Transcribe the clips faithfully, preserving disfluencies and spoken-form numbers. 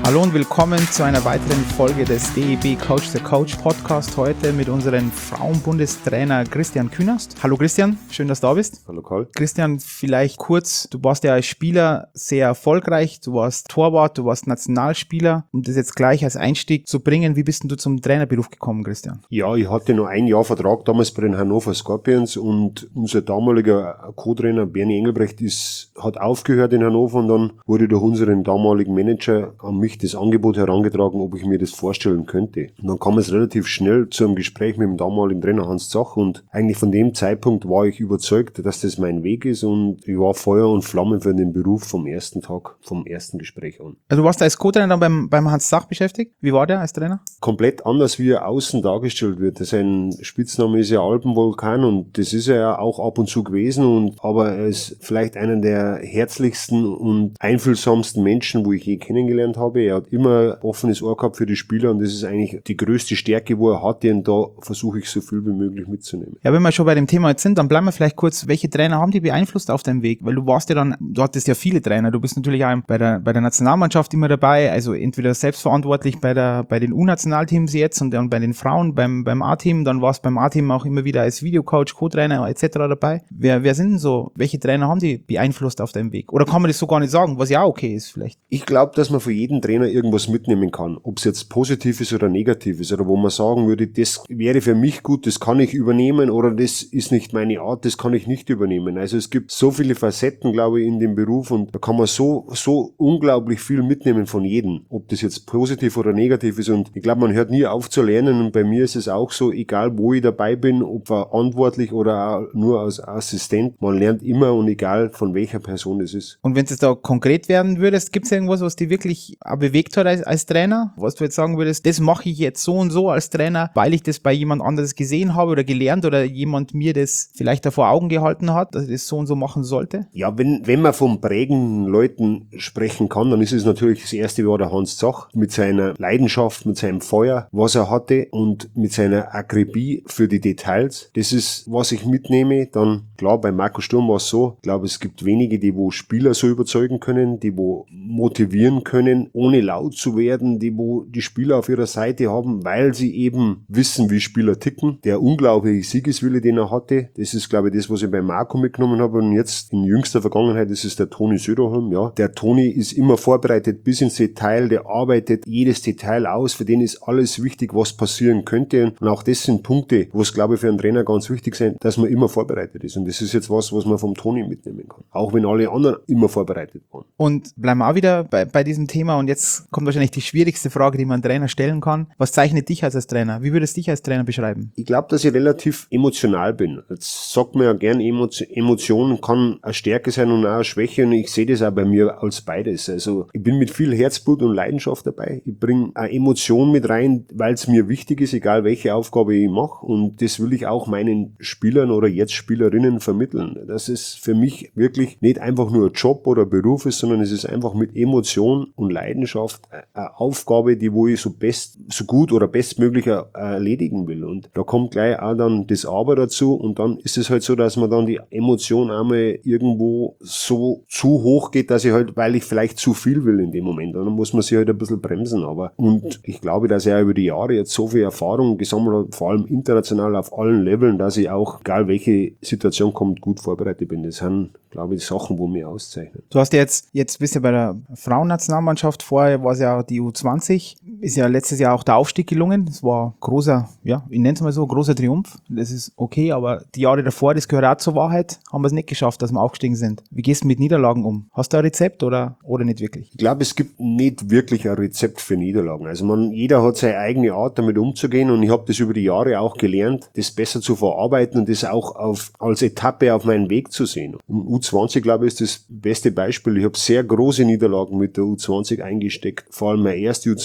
Hallo und willkommen zu einer weiteren Folge des D E B Coach the Coach Podcast. Heute mit unserem Frauenbundestrainer Christian Künast. Hallo Christian, schön, dass du da bist. Hallo Karl. Christian, vielleicht kurz, du warst ja als Spieler sehr erfolgreich, du warst Torwart, du warst Nationalspieler. Um das jetzt gleich als Einstieg zu bringen, wie bist denn du zum Trainerberuf gekommen, Christian? Ja, ich hatte noch ein Jahr Vertrag damals bei den Hannover Scorpions und unser damaliger Co-Trainer Bernie Engelbrecht ist, hat aufgehört in Hannover und dann wurde durch unseren damaligen Manager an mich das Angebot herangetragen, ob ich mir das vorstellen könnte. Und dann kam es relativ schnell zu einem Gespräch mit dem damaligen Trainer Hans Zach und eigentlich von dem Zeitpunkt war ich überzeugt, dass das mein Weg ist und ich war Feuer und Flamme für den Beruf vom ersten Tag, vom ersten Gespräch an. Also du warst als Co-Trainer dann beim, beim Hans Zach beschäftigt? Wie war der als Trainer? Komplett anders, wie er außen dargestellt wird. Sein Spitzname ist ja Alpenvulkan und das ist er ja auch ab und zu gewesen, und aber er ist vielleicht einer der herzlichsten und einfühlsamsten Menschen, wo ich je kennengelernt habe. Er hat immer offenes Ohr gehabt für die Spieler und das ist eigentlich die größte Stärke, wo er hatte, und da versuche ich so viel wie möglich mitzunehmen. Ja, wenn wir schon bei dem Thema jetzt sind, dann bleiben wir vielleicht kurz, welche Trainer haben die beeinflusst auf deinem Weg? Weil du warst ja dann, du hattest ja viele Trainer, du bist natürlich auch bei der, bei der Nationalmannschaft immer dabei, also entweder selbstverantwortlich bei der, bei den U-Nationalteams jetzt und dann bei den Frauen beim, beim A-Team, dann warst beim A-Team auch immer wieder als Videocoach, Co-Trainer et cetera dabei. Wer, wer sind denn so, welche Trainer haben die beeinflusst auf deinem Weg? Oder kann man das so gar nicht sagen, was ja auch okay ist vielleicht? Ich glaube, dass man für jeden Trainer irgendwas mitnehmen kann, ob es jetzt positiv ist oder negativ ist, oder wo man sagen würde, das wäre für mich gut, das kann ich übernehmen, oder das ist nicht meine Art, das kann ich nicht übernehmen. Also es gibt so viele Facetten, glaube ich, in dem Beruf, und da kann man so so unglaublich viel mitnehmen von jedem, ob das jetzt positiv oder negativ ist, und ich glaube, man hört nie auf zu lernen, und bei mir ist es auch so, egal wo ich dabei bin, ob verantwortlich oder auch nur als Assistent, man lernt immer, und egal von welcher Person es ist. Und wenn du jetzt da konkret werden würdest, gibt es irgendwas, was dich wirklich auch bewegt hat als, als Trainer? Was du jetzt sagen würdest, das mache ich jetzt so und so als Trainer, weil ich das bei jemand anderes gesehen habe oder gelernt oder jemand mir das vielleicht da vor Augen gehalten hat, dass ich das so und so machen sollte? Ja, wenn wenn man von prägenden Leuten sprechen kann, dann ist es natürlich das erste war der Hans Zach mit seiner Leidenschaft, mit seinem Feuer, was er hatte, und mit seiner Akribie für die Details. Das ist, was ich mitnehme. Dann, klar, bei Marco Sturm war es so, ich glaube, es gibt wenige, die wo Spieler so überzeugen können, die wo motivieren können, ohne laut zu werden, die wo die Spieler auf ihrer Seite haben, weil sie eben wissen, wie Spieler ticken. Der unglaubliche Siegeswille, den er hatte, das ist, glaube ich, das, was ich bei Marco mitgenommen habe. Und jetzt in jüngster Vergangenheit, das ist der Toni Söderholm. Ja, der Toni ist immer vorbereitet bis ins Detail, der arbeitet jedes Detail aus, für den ist alles wichtig, was passieren könnte. Und auch das sind Punkte, wo es, glaube ich, für einen Trainer ganz wichtig sind, dass man immer vorbereitet ist. Und das ist jetzt was, was man vom Toni mitnehmen kann. Auch wenn alle anderen immer vorbereitet waren. Und bleiben wir auch wieder bei, bei diesem Thema, und jetzt kommt wahrscheinlich die schwierigste Frage, die man einem Trainer stellen kann. Was zeichnet dich als, als Trainer? Wie würdest du dich als Trainer beschreiben? Ich glaube, dass ich relativ emotional bin. Jetzt sagt man ja gern, Emotionen kann eine Stärke sein und auch eine Schwäche, und ich sehe das auch bei mir als beides. Also ich bin mit viel Herzblut und Leidenschaft dabei. Ich bringe eine Emotion mit rein, weil es mir wichtig ist, egal welche Aufgabe ich mache, und das will ich auch meinen Spielern oder jetzt Spielerinnen vermitteln. Dass es für mich wirklich nicht einfach nur ein Job oder ein Beruf ist, sondern es ist einfach mit Emotion und Leidenschaft eine Aufgabe, die wo ich so best, so gut oder bestmöglich erledigen will. Und da kommt gleich auch dann das Aber dazu, und dann ist es halt so, dass man dann die Emotion einmal irgendwo so zu hoch geht, dass ich halt, weil ich vielleicht zu viel will in dem Moment, und dann muss man sich halt ein bisschen bremsen. Aber und ich glaube, dass er über die Jahre jetzt so viel Erfahrung gesammelt hat, vor allem international auf allen Leveln, dass ich auch, egal welche Situation kommt, gut vorbereitet bin. Das sind, glaube ich, Sachen, wo mich auszeichnen. Du hast ja jetzt, jetzt bist du bei der Frauennationalmannschaft, vorher war es ja die U zwanzig, ist ja letztes Jahr auch der Aufstieg gelungen, das war großer, ja, ich nenne es mal so, großer Triumph, das ist okay, aber die Jahre davor, das gehört auch zur Wahrheit, haben wir es nicht geschafft, dass wir aufgestiegen sind. Wie gehst du mit Niederlagen um? Hast du ein Rezept oder, oder nicht wirklich? Ich glaube, es gibt nicht wirklich ein Rezept für Niederlagen. Also man, jeder hat seine eigene Art, damit umzugehen, und ich habe das über die Jahre auch gelernt, das besser zu verarbeiten und das auch auf, als Etappe auf meinen Weg zu sehen. Und U zwanzig, glaube ich, ist das beste Beispiel. Ich habe sehr große Niederlagen mit der U zwanzig eingesteckt. Vor allem meine erste U zwanzig W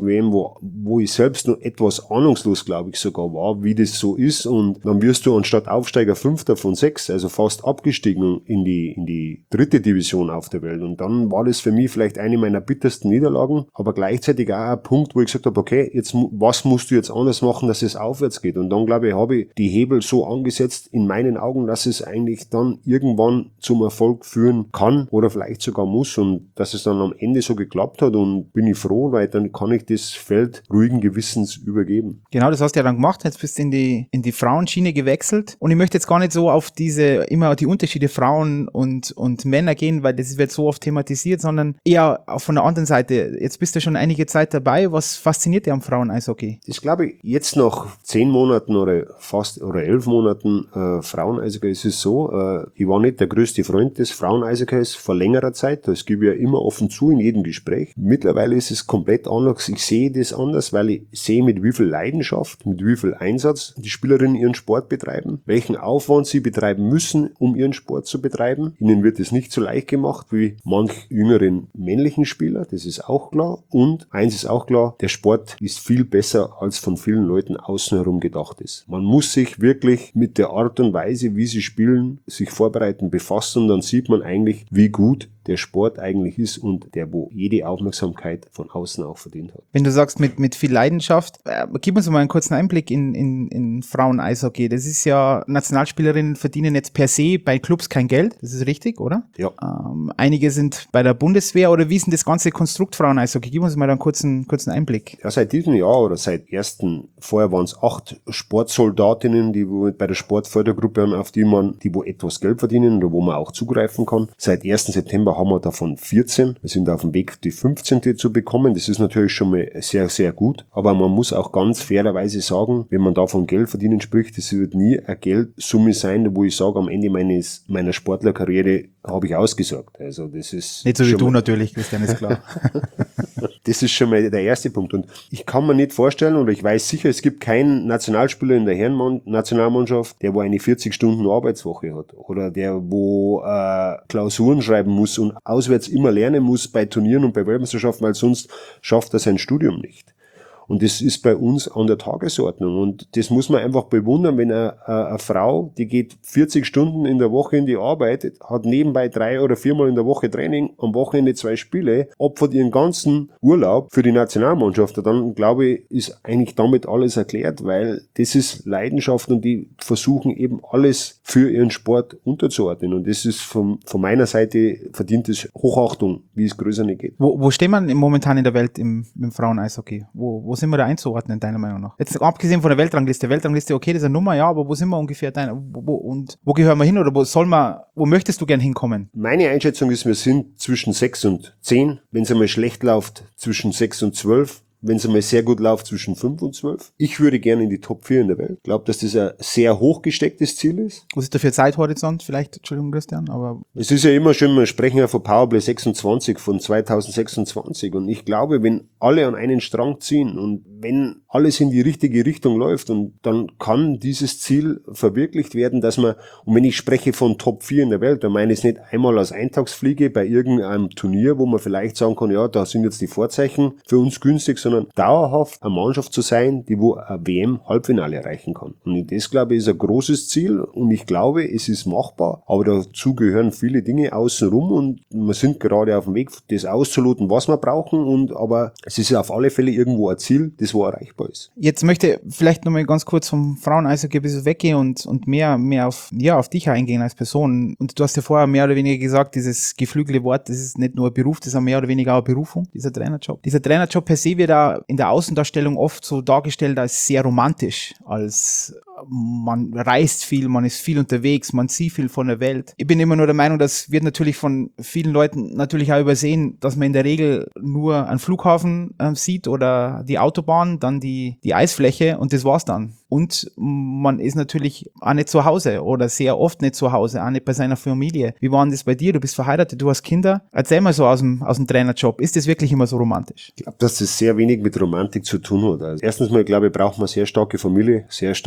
W M, wo, wo ich selbst noch etwas ahnungslos, glaube ich, sogar war, wie das so ist. Und dann wirst du anstatt Aufsteiger Fünfter von sechs, also fast abgestiegen in die, in die dritte Division auf der Welt. Und dann war das für mich vielleicht eine meiner bittersten Niederlagen, aber gleichzeitig auch ein Punkt, wo ich gesagt habe, okay, jetzt, was musst du jetzt anders machen, dass es aufwärts geht? Und dann, glaube ich, habe ich die Hebel so angesetzt in meinen Augen, dass es eigentlich dann irgendwann zum Erfolg führen kann oder vielleicht sogar muss und dass es dann am Ende so geklappt hat und bin ich froh, weil dann kann ich das Feld ruhigen Gewissens übergeben. Genau, das hast du ja dann gemacht, jetzt bist du in die, in die Frauenschiene gewechselt und ich möchte jetzt gar nicht so auf diese, immer die Unterschiede Frauen und, und Männer gehen, weil das wird so oft thematisiert, sondern eher von der anderen Seite. Jetzt bist du schon einige Zeit dabei, was fasziniert dich am Frauen-Eishockey? Das glaube ich, jetzt nach zehn Monaten oder fast, oder elf Monaten äh, Frauen-Eishockey ist es so, äh, ich war nicht der größte Freund des Frauen-Eishockeys vor längerer Zeit, das gebe ich ja immer offen zu in jedem Gespräch. Mittlerweile ist es komplett anders, ich sehe das anders, weil ich sehe, mit wie viel Leidenschaft, mit wie viel Einsatz die Spielerinnen ihren Sport betreiben, welchen Aufwand sie betreiben müssen, um ihren Sport zu betreiben. Ihnen wird es nicht so leicht gemacht wie manch jüngeren männlichen Spieler, das ist auch klar. Und eins ist auch klar, der Sport ist viel besser, als von vielen Leuten außen herum gedacht ist. Man muss sich wirklich mit der Art und Weise, wie sie spielen, sich vorbereiten, befassen und dann sieht man eigentlich, wie gut der Sport eigentlich ist und der, wo jede Aufmerksamkeit von außen auch verdient hat. Wenn du sagst, mit, mit viel Leidenschaft, äh, gib uns mal einen kurzen Einblick in, in, in Frauen-Eishockey. Das ist ja, Nationalspielerinnen verdienen jetzt per se bei Clubs kein Geld, das ist richtig, oder? Ja. Ähm, einige sind bei der Bundeswehr, oder wie ist denn das ganze Konstrukt Frauen-Eishockey? Gib uns mal einen kurzen, kurzen Einblick. Ja, seit diesem Jahr oder seit ersten, vorher waren es acht Sportsoldatinnen, die wo bei der Sportfördergruppe, auf die man, die wo etwas Geld verdienen oder wo man auch zugreifen kann. Seit ersten September haben wir davon vierzehn. Wir sind auf dem Weg, die fünfzehnte zu bekommen. Das ist natürlich schon mal sehr, sehr gut. Aber man muss auch ganz fairerweise sagen, wenn man da von Geld verdienen spricht, das wird nie eine Geldsumme sein, wo ich sage, am Ende meines, meiner Sportlerkarriere habe ich ausgesorgt. Also das ist nicht so wie du mal, natürlich, Christian, ist klar. Das ist schon mal der erste Punkt. Und ich kann mir nicht vorstellen, oder ich weiß sicher, es gibt keinen Nationalspieler in der Herren-Nationalmannschaft, der wo eine vierzig Stunden Arbeitswoche hat. Oder der wo äh, Klausuren schreiben muss und auswärts immer lernen muss bei Turnieren und bei Weltmeisterschaften, weil sonst schafft er sein Studium nicht. Und das ist bei uns an der Tagesordnung. Und das muss man einfach bewundern, wenn eine, eine Frau, die geht vierzig Stunden in der Woche in die Arbeit, hat nebenbei drei oder viermal in der Woche Training, am Wochenende zwei Spiele, opfert ihren ganzen Urlaub für die Nationalmannschaft. Dann, glaube ich, ist eigentlich damit alles erklärt, weil das ist Leidenschaft und die versuchen eben alles für ihren Sport unterzuordnen. Und das ist von, von meiner Seite verdient es Hochachtung, wie es größer nicht geht. Wo, wo steht man momentan in der Welt im, im Frauen-Eishockey? Wo, wo sind wir da einzuordnen, deiner Meinung nach? Jetzt abgesehen von der Weltrangliste. Weltrangliste, okay, das ist eine Nummer, ja, aber wo sind wir ungefähr? Deine, wo, wo, und wo gehören wir hin oder wo soll man, wo möchtest du gern hinkommen? Meine Einschätzung ist, wir sind zwischen sechs und zehn. Wenn es einmal schlecht läuft, zwischen sechs und zwölf. Wenn es einmal sehr gut läuft, zwischen fünf und zwölf. Ich würde gerne in die Top vier in der Welt. Ich glaube, dass das ein sehr hoch gestecktes Ziel ist. Was ist da für Zeithorizont vielleicht? Entschuldigung, Christian, aber... Es ist ja immer schön, wir sprechen ja von Powerplay sechsundzwanzig, von zweitausendsechsundzwanzig. Und ich glaube, wenn alle an einen Strang ziehen und wenn alles in die richtige Richtung läuft, und dann kann dieses Ziel verwirklicht werden, dass man, und wenn ich spreche von Top vier in der Welt, dann meine ich es nicht einmal als Eintagsfliege bei irgendeinem Turnier, wo man vielleicht sagen kann, ja, da sind jetzt die Vorzeichen für uns günstig, sondern dauerhaft eine Mannschaft zu sein, die wo ein W M-Halbfinale erreichen kann. Und das, glaube ich, ist ein großes Ziel und ich glaube, es ist machbar, aber dazu gehören viele Dinge außenrum und wir sind gerade auf dem Weg, das auszuloten, was wir brauchen, und aber es ist auf alle Fälle irgendwo ein Ziel, das wo erreichbar ist. Jetzt möchte ich vielleicht nochmal ganz kurz vom Frauen-Eishockey ein bisschen weggehen und, und mehr, mehr auf, ja, auf dich eingehen als Person. Und du hast ja vorher mehr oder weniger gesagt, dieses geflügelte Wort, das ist nicht nur ein Beruf, das ist auch mehr oder weniger auch eine Berufung, dieser Trainerjob. Dieser Trainerjob per se wird da in der Außendarstellung oft so dargestellt als sehr romantisch, als man reist viel, man ist viel unterwegs, man sieht viel von der Welt. Ich bin immer nur der Meinung, das wird natürlich von vielen Leuten natürlich auch übersehen, dass man in der Regel nur einen Flughafen äh, sieht oder die Autobahn, dann die, die Eisfläche und das war's dann. Und man ist natürlich auch nicht zu Hause oder sehr oft nicht zu Hause, auch nicht bei seiner Familie. Wie war denn das bei dir? Du bist verheiratet, du hast Kinder. Erzähl mal so aus dem, aus dem Trainerjob. Ist das wirklich immer so romantisch? Ich glaube, dass das sehr wenig mit Romantik zu tun hat. Also erstens mal, glaube ich, braucht man sehr starke Familie, sehr starken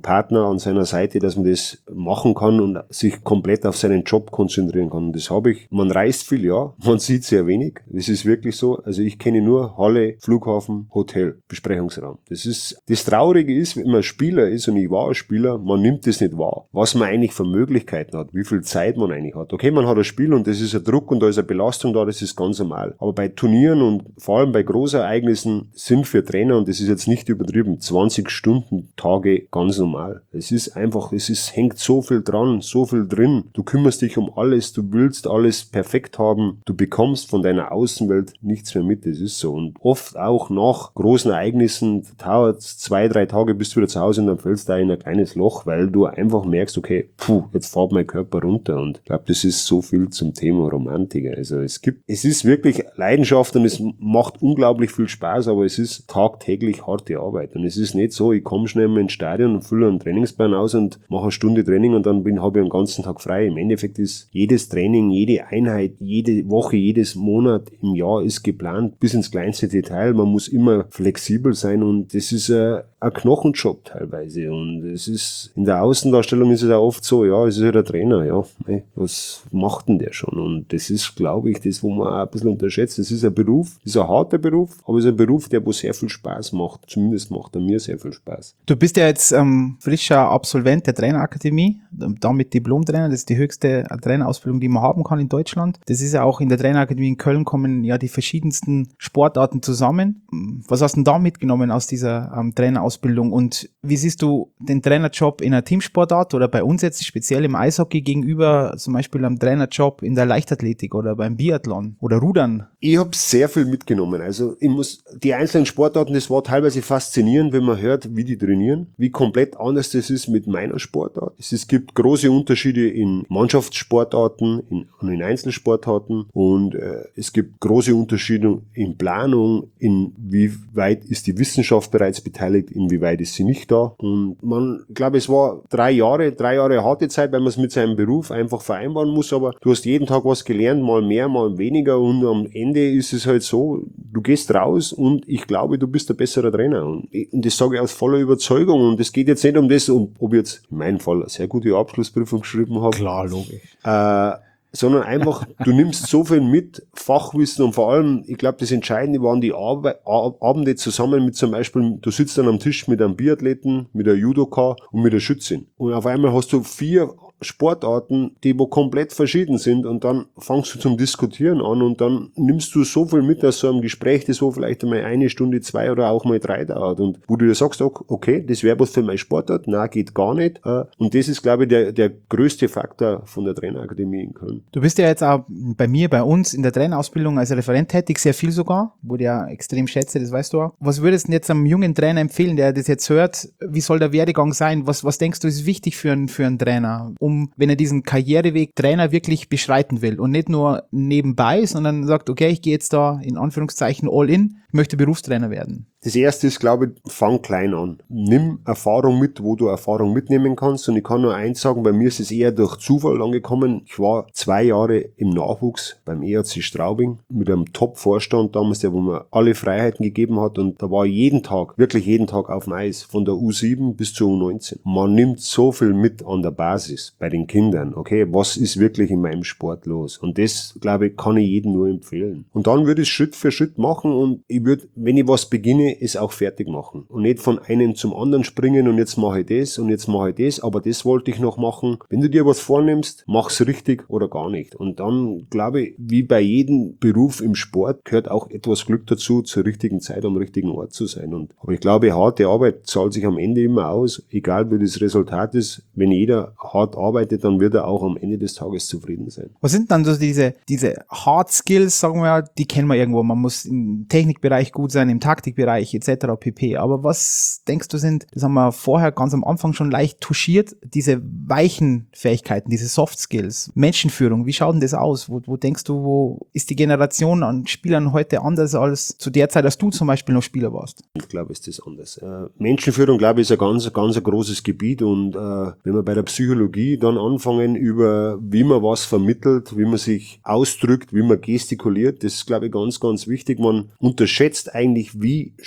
Partner an seiner Seite, dass man das machen kann und sich komplett auf seinen Job konzentrieren kann. Und das habe ich. Man reist viel, ja, man sieht sehr wenig. Das ist wirklich so. Also ich kenne nur Halle, Flughafen, Hotel, Besprechungsraum. Das ist, das Traurige ist, wenn man Spieler ist und ich war ein Spieler, man nimmt das nicht wahr. Was man eigentlich für Möglichkeiten hat, wie viel Zeit man eigentlich hat. Okay, man hat ein Spiel und das ist ein Druck und da ist eine Belastung da, das ist ganz normal. Aber bei Turnieren und vor allem bei Großereignissen sind für Trainer, und das ist jetzt nicht übertrieben, zwanzig Stunden Tage ganz normal. Es ist einfach, es ist, hängt so viel dran, so viel drin. Du kümmerst dich um alles, du willst alles perfekt haben, du bekommst von deiner Außenwelt nichts mehr mit, das ist so. Und oft auch nach großen Ereignissen dauert es zwei, drei Tage, bist du wieder zu Hause und dann fällst du da in ein kleines Loch, weil du einfach merkst, okay, puh, jetzt fährt mein Körper runter. Und ich glaube, das ist so viel zum Thema Romantik. Also es gibt, es ist wirklich Leidenschaft und es macht unglaublich viel Spaß, aber es ist tagtäglich harte Arbeit. Und es ist nicht so, ich komme schnell mal ins Stadion und fülle einen Trainingsplan aus und mache eine Stunde Training und dann bin, habe ich einen ganzen Tag frei. Im Endeffekt ist jedes Training, jede Einheit, jede Woche, jedes Monat im Jahr ist geplant, bis ins kleinste Detail. Man muss immer flexibel sein und das ist ein, ein Knochenjob teilweise. Und es ist, in der Außendarstellung ist es auch oft so, ja, es ist halt ein Trainer, ja, hey, was macht denn der schon? Und das ist, glaube ich, das, wo man auch ein bisschen unterschätzt. Es ist ein Beruf, es ist ein harter Beruf, aber es ist ein Beruf, der wo sehr viel Spaß macht. Zumindest macht er mir sehr viel Spaß. Du bist ja jetzt ähm, frischer Absolvent der Trainerakademie, damit Diplom-Trainer. Das ist die höchste Trainerausbildung, die man haben kann in Deutschland. Das ist ja auch in der Trainerakademie in Köln, kommen ja die verschiedensten Sportarten zusammen. Was hast du denn da mitgenommen aus dieser ähm, Trainerausbildung und wie siehst du den Trainerjob in einer Teamsportart oder bei uns jetzt speziell im Eishockey gegenüber zum Beispiel am Trainerjob in der Leichtathletik oder beim Biathlon oder Rudern? Ich habe sehr viel mitgenommen. Also ich muss die einzelnen Sportarten, das war teilweise faszinierend, wenn man hört, wie die trainieren, wie komplett anders das ist mit meiner Sportart. Es, es gibt große Unterschiede in Mannschaftssportarten in, und in Einzelsportarten und äh, es gibt große Unterschiede in Planung, inwieweit ist die Wissenschaft bereits beteiligt, inwieweit ist sie nicht da. Und man, ich glaube, es war drei Jahre, drei Jahre harte Zeit, weil man es mit seinem Beruf einfach vereinbaren muss, aber du hast jeden Tag was gelernt, mal mehr, mal weniger und am Ende ist es halt so, du gehst raus und ich glaube, du bist ein besserer Trainer. Und, und das sage ich aus voller Überzeugung und es geht jetzt nicht um das, um, ob ich jetzt in meinem Fall eine sehr gute Abschlussprüfung geschrieben habe. Klar, logisch. Äh, sondern einfach, du nimmst so viel mit, Fachwissen und vor allem, ich glaube, das Entscheidende waren die Arbe- Abende zusammen mit zum Beispiel, du sitzt dann am Tisch mit einem Biathleten, mit einer Judoka und mit einer Schützin. Und auf einmal hast du vier Sportarten, die wo komplett verschieden sind und dann fangst du zum Diskutieren an und dann nimmst du so viel mit aus so einem Gespräch, das wo vielleicht einmal eine Stunde, zwei oder auch mal drei dauert und wo du dir sagst, okay, das wäre was für meine Sportart, nein, geht gar nicht und das ist, glaube ich, der, der größte Faktor von der Trainerakademie in Köln. Du bist ja jetzt auch bei mir, bei uns in der Trainerausbildung als Referent tätig, sehr viel sogar, wo ich ja extrem schätze, das weißt du auch. Was würdest du denn jetzt einem jungen Trainer empfehlen, der das jetzt hört? Wie soll der Werdegang sein? Was, was denkst du, ist wichtig für einen, für einen Trainer? Um, wenn er diesen Karriereweg Trainer wirklich beschreiten will und nicht nur nebenbei, sondern sagt, okay, ich gehe jetzt da in Anführungszeichen all in, ich möchte Berufstrainer werden. Das erste ist, glaube ich, fang klein an. Nimm Erfahrung mit, wo du Erfahrung mitnehmen kannst. Und ich kann nur eins sagen, bei mir ist es eher durch Zufall angekommen. Ich war zwei Jahre im Nachwuchs beim E H C Straubing mit einem Top-Vorstand damals, der wo mir alle Freiheiten gegeben hat. Und da war jeden Tag, wirklich jeden Tag auf dem Eis, von der U sieben bis zur U neunzehn. Man nimmt so viel mit an der Basis bei den Kindern. Okay, was ist wirklich in meinem Sport los? Und das, glaube ich, kann ich jedem nur empfehlen. Und dann würde ich Schritt für Schritt machen und ich würde, wenn ich was beginne, es auch fertig machen und nicht von einem zum anderen springen und jetzt mache ich das und jetzt mache ich das, aber das wollte ich noch machen. Wenn du dir was vornimmst, mach's richtig oder gar nicht. Und dann, glaube ich, wie bei jedem Beruf im Sport gehört auch etwas Glück dazu, zur richtigen Zeit am richtigen Ort zu sein. Und, aber ich glaube, harte Arbeit zahlt sich am Ende immer aus, egal wie das Resultat ist. Wenn jeder hart arbeitet, dann wird er auch am Ende des Tages zufrieden sein. Was sind dann so diese, diese Hard Skills, sagen wir, die kennen wir irgendwo. Man muss im Technikbereich gut sein, im Taktikbereich et cetera pp. Aber was denkst du sind, das haben wir vorher ganz am Anfang schon leicht touchiert, diese weichen Fähigkeiten, diese Soft Skills, Menschenführung, wie schaut denn das aus? Wo, wo denkst du, wo ist die Generation an Spielern heute anders als zu der Zeit, als du zum Beispiel noch Spieler warst? Ich glaube, ist das anders. Äh, Menschenführung, glaube ich, ist ein ganz, ganz ein großes Gebiet und äh, wenn wir bei der Psychologie dann anfangen über, wie man was vermittelt, wie man sich ausdrückt, wie man gestikuliert, das ist, glaube ich, ganz, ganz wichtig. Man unterschätzt eigentlich, wie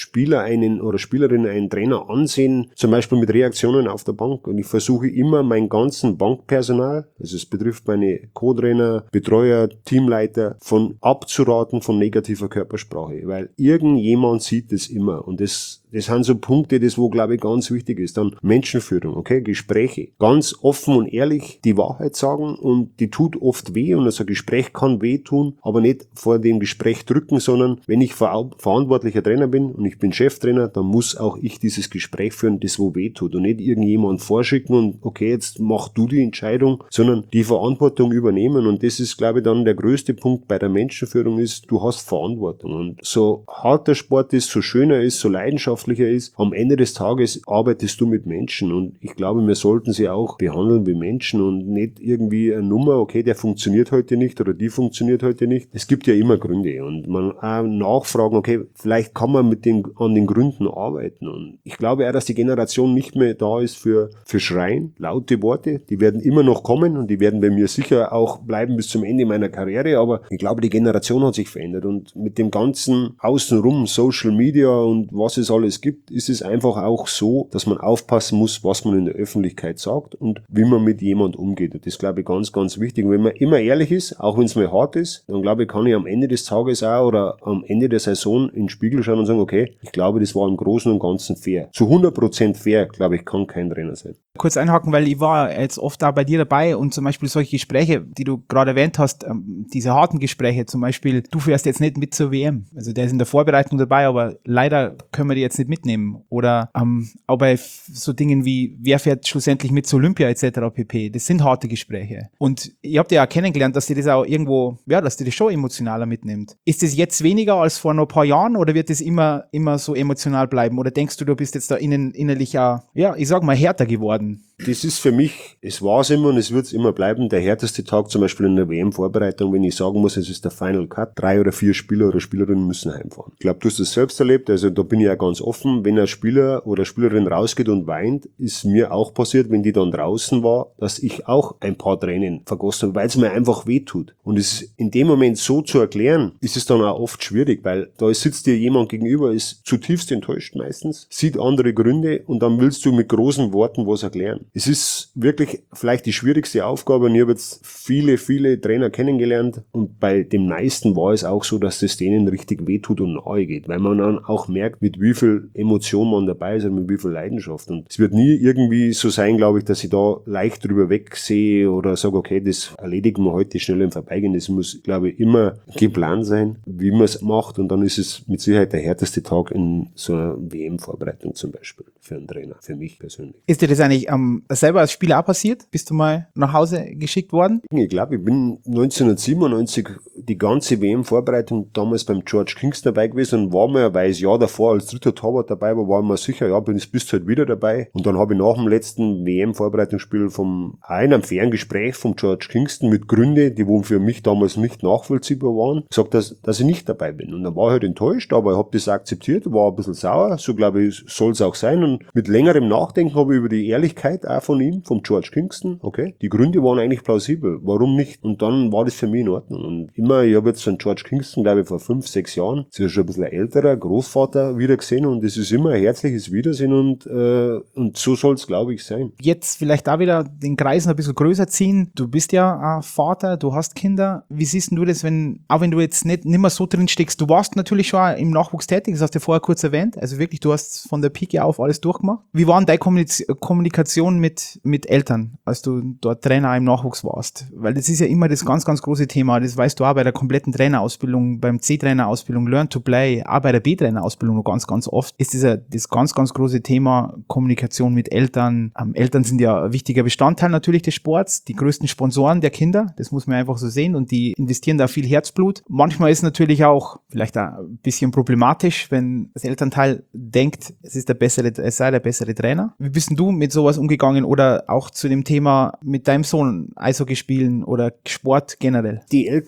Spieler einen oder Spielerin einen Trainer ansehen, zum Beispiel mit Reaktionen auf der Bank. Und ich versuche immer mein ganzen Bankpersonal, also es betrifft meine Co-Trainer, Betreuer, Teamleiter, von abzuraten von negativer Körpersprache, weil irgendjemand sieht das immer und das Das sind so Punkte, das wo, glaube ich, ganz wichtig ist. Dann Menschenführung, okay, Gespräche. Ganz offen und ehrlich die Wahrheit sagen und die tut oft weh und also ein Gespräch kann weh tun, aber nicht vor dem Gespräch drücken, sondern wenn ich ver- verantwortlicher Trainer bin und ich bin Cheftrainer, dann muss auch ich dieses Gespräch führen, das wo weh tut und nicht irgendjemand vorschicken und okay, jetzt mach du die Entscheidung, sondern die Verantwortung übernehmen und das ist, glaube ich, dann der größte Punkt bei der Menschenführung ist, du hast Verantwortung und so hart der Sport ist, so schön er ist, so leidenschaftlich ist, am Ende des Tages arbeitest du mit Menschen und ich glaube, wir sollten sie auch behandeln wie Menschen und nicht irgendwie eine Nummer, okay, der funktioniert heute nicht oder die funktioniert heute nicht. Es gibt ja immer Gründe und man auch nachfragen, okay, vielleicht kann man mit den, an den Gründen arbeiten und ich glaube auch, dass die Generation nicht mehr da ist für, für Schreien, laute Worte, die werden immer noch kommen und die werden bei mir sicher auch bleiben bis zum Ende meiner Karriere, aber ich glaube, die Generation hat sich verändert und mit dem ganzen Außenrum, Social Media und was es alles gibt, ist es einfach auch so, dass man aufpassen muss, was man in der Öffentlichkeit sagt und wie man mit jemand umgeht. Und das glaube ich ganz, ganz wichtig. Und wenn man immer ehrlich ist, auch wenn es mal hart ist, dann glaube ich, kann ich am Ende des Tages auch oder am Ende der Saison in den Spiegel schauen und sagen, okay, ich glaube, das war im Großen und Ganzen fair. Zu hundert Prozent fair, glaube ich, kann kein Trainer sein. Kurz einhaken, weil ich war jetzt oft da bei dir dabei und zum Beispiel solche Gespräche, die du gerade erwähnt hast, diese harten Gespräche, zum Beispiel, du fährst jetzt nicht mit zur W M. Also der ist in der Vorbereitung dabei, aber leider können wir die jetzt nicht mitnehmen. Oder ähm, auch bei so Dingen wie, wer fährt schlussendlich mit zur Olympia et cetera pp. Das sind harte Gespräche. Und ihr habt ja auch kennengelernt, dass dir das auch irgendwo, ja, dass dir das schon emotionaler mitnimmt. Ist das jetzt weniger als vor noch ein paar Jahren oder wird das immer, immer so emotional bleiben? Oder denkst du, du bist jetzt da innen, innerlich auch, ja, ich sag mal, härter geworden? Das ist für mich, es war es immer und es wird es immer bleiben, der härteste Tag zum Beispiel in der W M-Vorbereitung, wenn ich sagen muss, es ist der Final Cut, drei oder vier Spieler oder Spielerinnen müssen heimfahren. Ich glaube, du hast das selbst erlebt, also da bin ich ja ganz offen, wenn ein Spieler oder Spielerin rausgeht und weint, ist mir auch passiert, wenn die dann draußen war, dass ich auch ein paar Tränen vergossen habe, weil es mir einfach wehtut. Und es in dem Moment so zu erklären, ist es dann auch oft schwierig, weil da sitzt dir jemand gegenüber, ist zutiefst enttäuscht meistens, sieht andere Gründe und dann willst du mit großen Worten was erklären. Es ist wirklich vielleicht die schwierigste Aufgabe und ich habe jetzt viele, viele Trainer kennengelernt und bei den meisten war es auch so, dass das denen richtig wehtut und nahe geht, weil man dann auch merkt, mit wie viel Emotion man dabei ist und mit wie viel Leidenschaft. Und es wird nie irgendwie so sein, glaube ich, dass ich da leicht drüber wegsehe oder sage, okay, das erledigen wir heute schnell im Vorbeigehen. Das muss, glaube ich, immer geplant sein, wie man es macht und dann ist es mit Sicherheit der härteste Tag in so einer W M-Vorbereitung zum Beispiel für einen Trainer, für mich persönlich. Ist dir das eigentlich ähm, selber als Spieler auch passiert? Bist du mal nach Hause geschickt worden? Ich glaube, ich bin neunzehnhundertsiebenundneunzig die ganze W M-Vorbereitung damals beim George Kingston dabei gewesen und war mir, weil ich das Jahr davor als dritter Torwart dabei war, war mir sicher, ja, bin, bist du halt wieder dabei. Und dann habe ich nach dem letzten W M-Vorbereitungsspiel vom einem fairen Gespräch vom George Kingston mit Gründen, die wohl für mich damals nicht nachvollziehbar waren, gesagt, dass, dass ich nicht dabei bin. Und dann war ich halt enttäuscht, aber ich habe das akzeptiert, war ein bisschen sauer, so glaube ich, soll es auch sein. Und mit längerem Nachdenken habe ich über die Ehrlichkeit auch von ihm, vom George Kingston, okay, die Gründe waren eigentlich plausibel, warum nicht? Und dann war das für mich in Ordnung. Und immer, ich habe jetzt von George Kingston, glaube ich, vor fünf, sechs Jahren, das ist ja schon ein bisschen ein älterer Großvater wieder gesehen und das ist immer ein herzliches Wiedersehen und, äh, und so soll es, glaube ich, sein. Jetzt vielleicht da wieder den Kreis noch ein bisschen größer ziehen. Du bist ja ein Vater, du hast Kinder. Wie siehst du das, wenn, auch wenn du jetzt nicht, nicht mehr so drin steckst, du warst natürlich schon im Nachwuchs tätig, das hast du ja vorher kurz erwähnt, also wirklich, du hast von der Pike auf alles durchgemacht. Wie war denn deine Kommuniz- Kommunikation mit, mit Eltern, als du dort Trainer im Nachwuchs warst? Weil das ist ja immer das ganz, ganz große Thema, das weißt du auch bei der kompletten Trainerausbildung, beim C-Trainerausbildung, Learn to Play, auch bei der B-Trainerausbildung noch ganz, ganz oft, ist das ja das ganz, ganz große Thema Kommunikation mit Eltern. Ähm, Eltern sind ja ein wichtiger Bestandteil natürlich des Sports, die größten Sponsoren der Kinder, das muss man einfach so sehen und die investieren da viel Herzblut. Manchmal ist natürlich auch vielleicht auch ein bisschen problematisch, wenn das Elternteil denkt, es ist der bessere, es sei der bessere Trainer. Wie bist denn du mit sowas umgegangen oder auch zu dem Thema mit deinem Sohn Eishockey spielen oder Sport generell? Die Eltern ist natürlich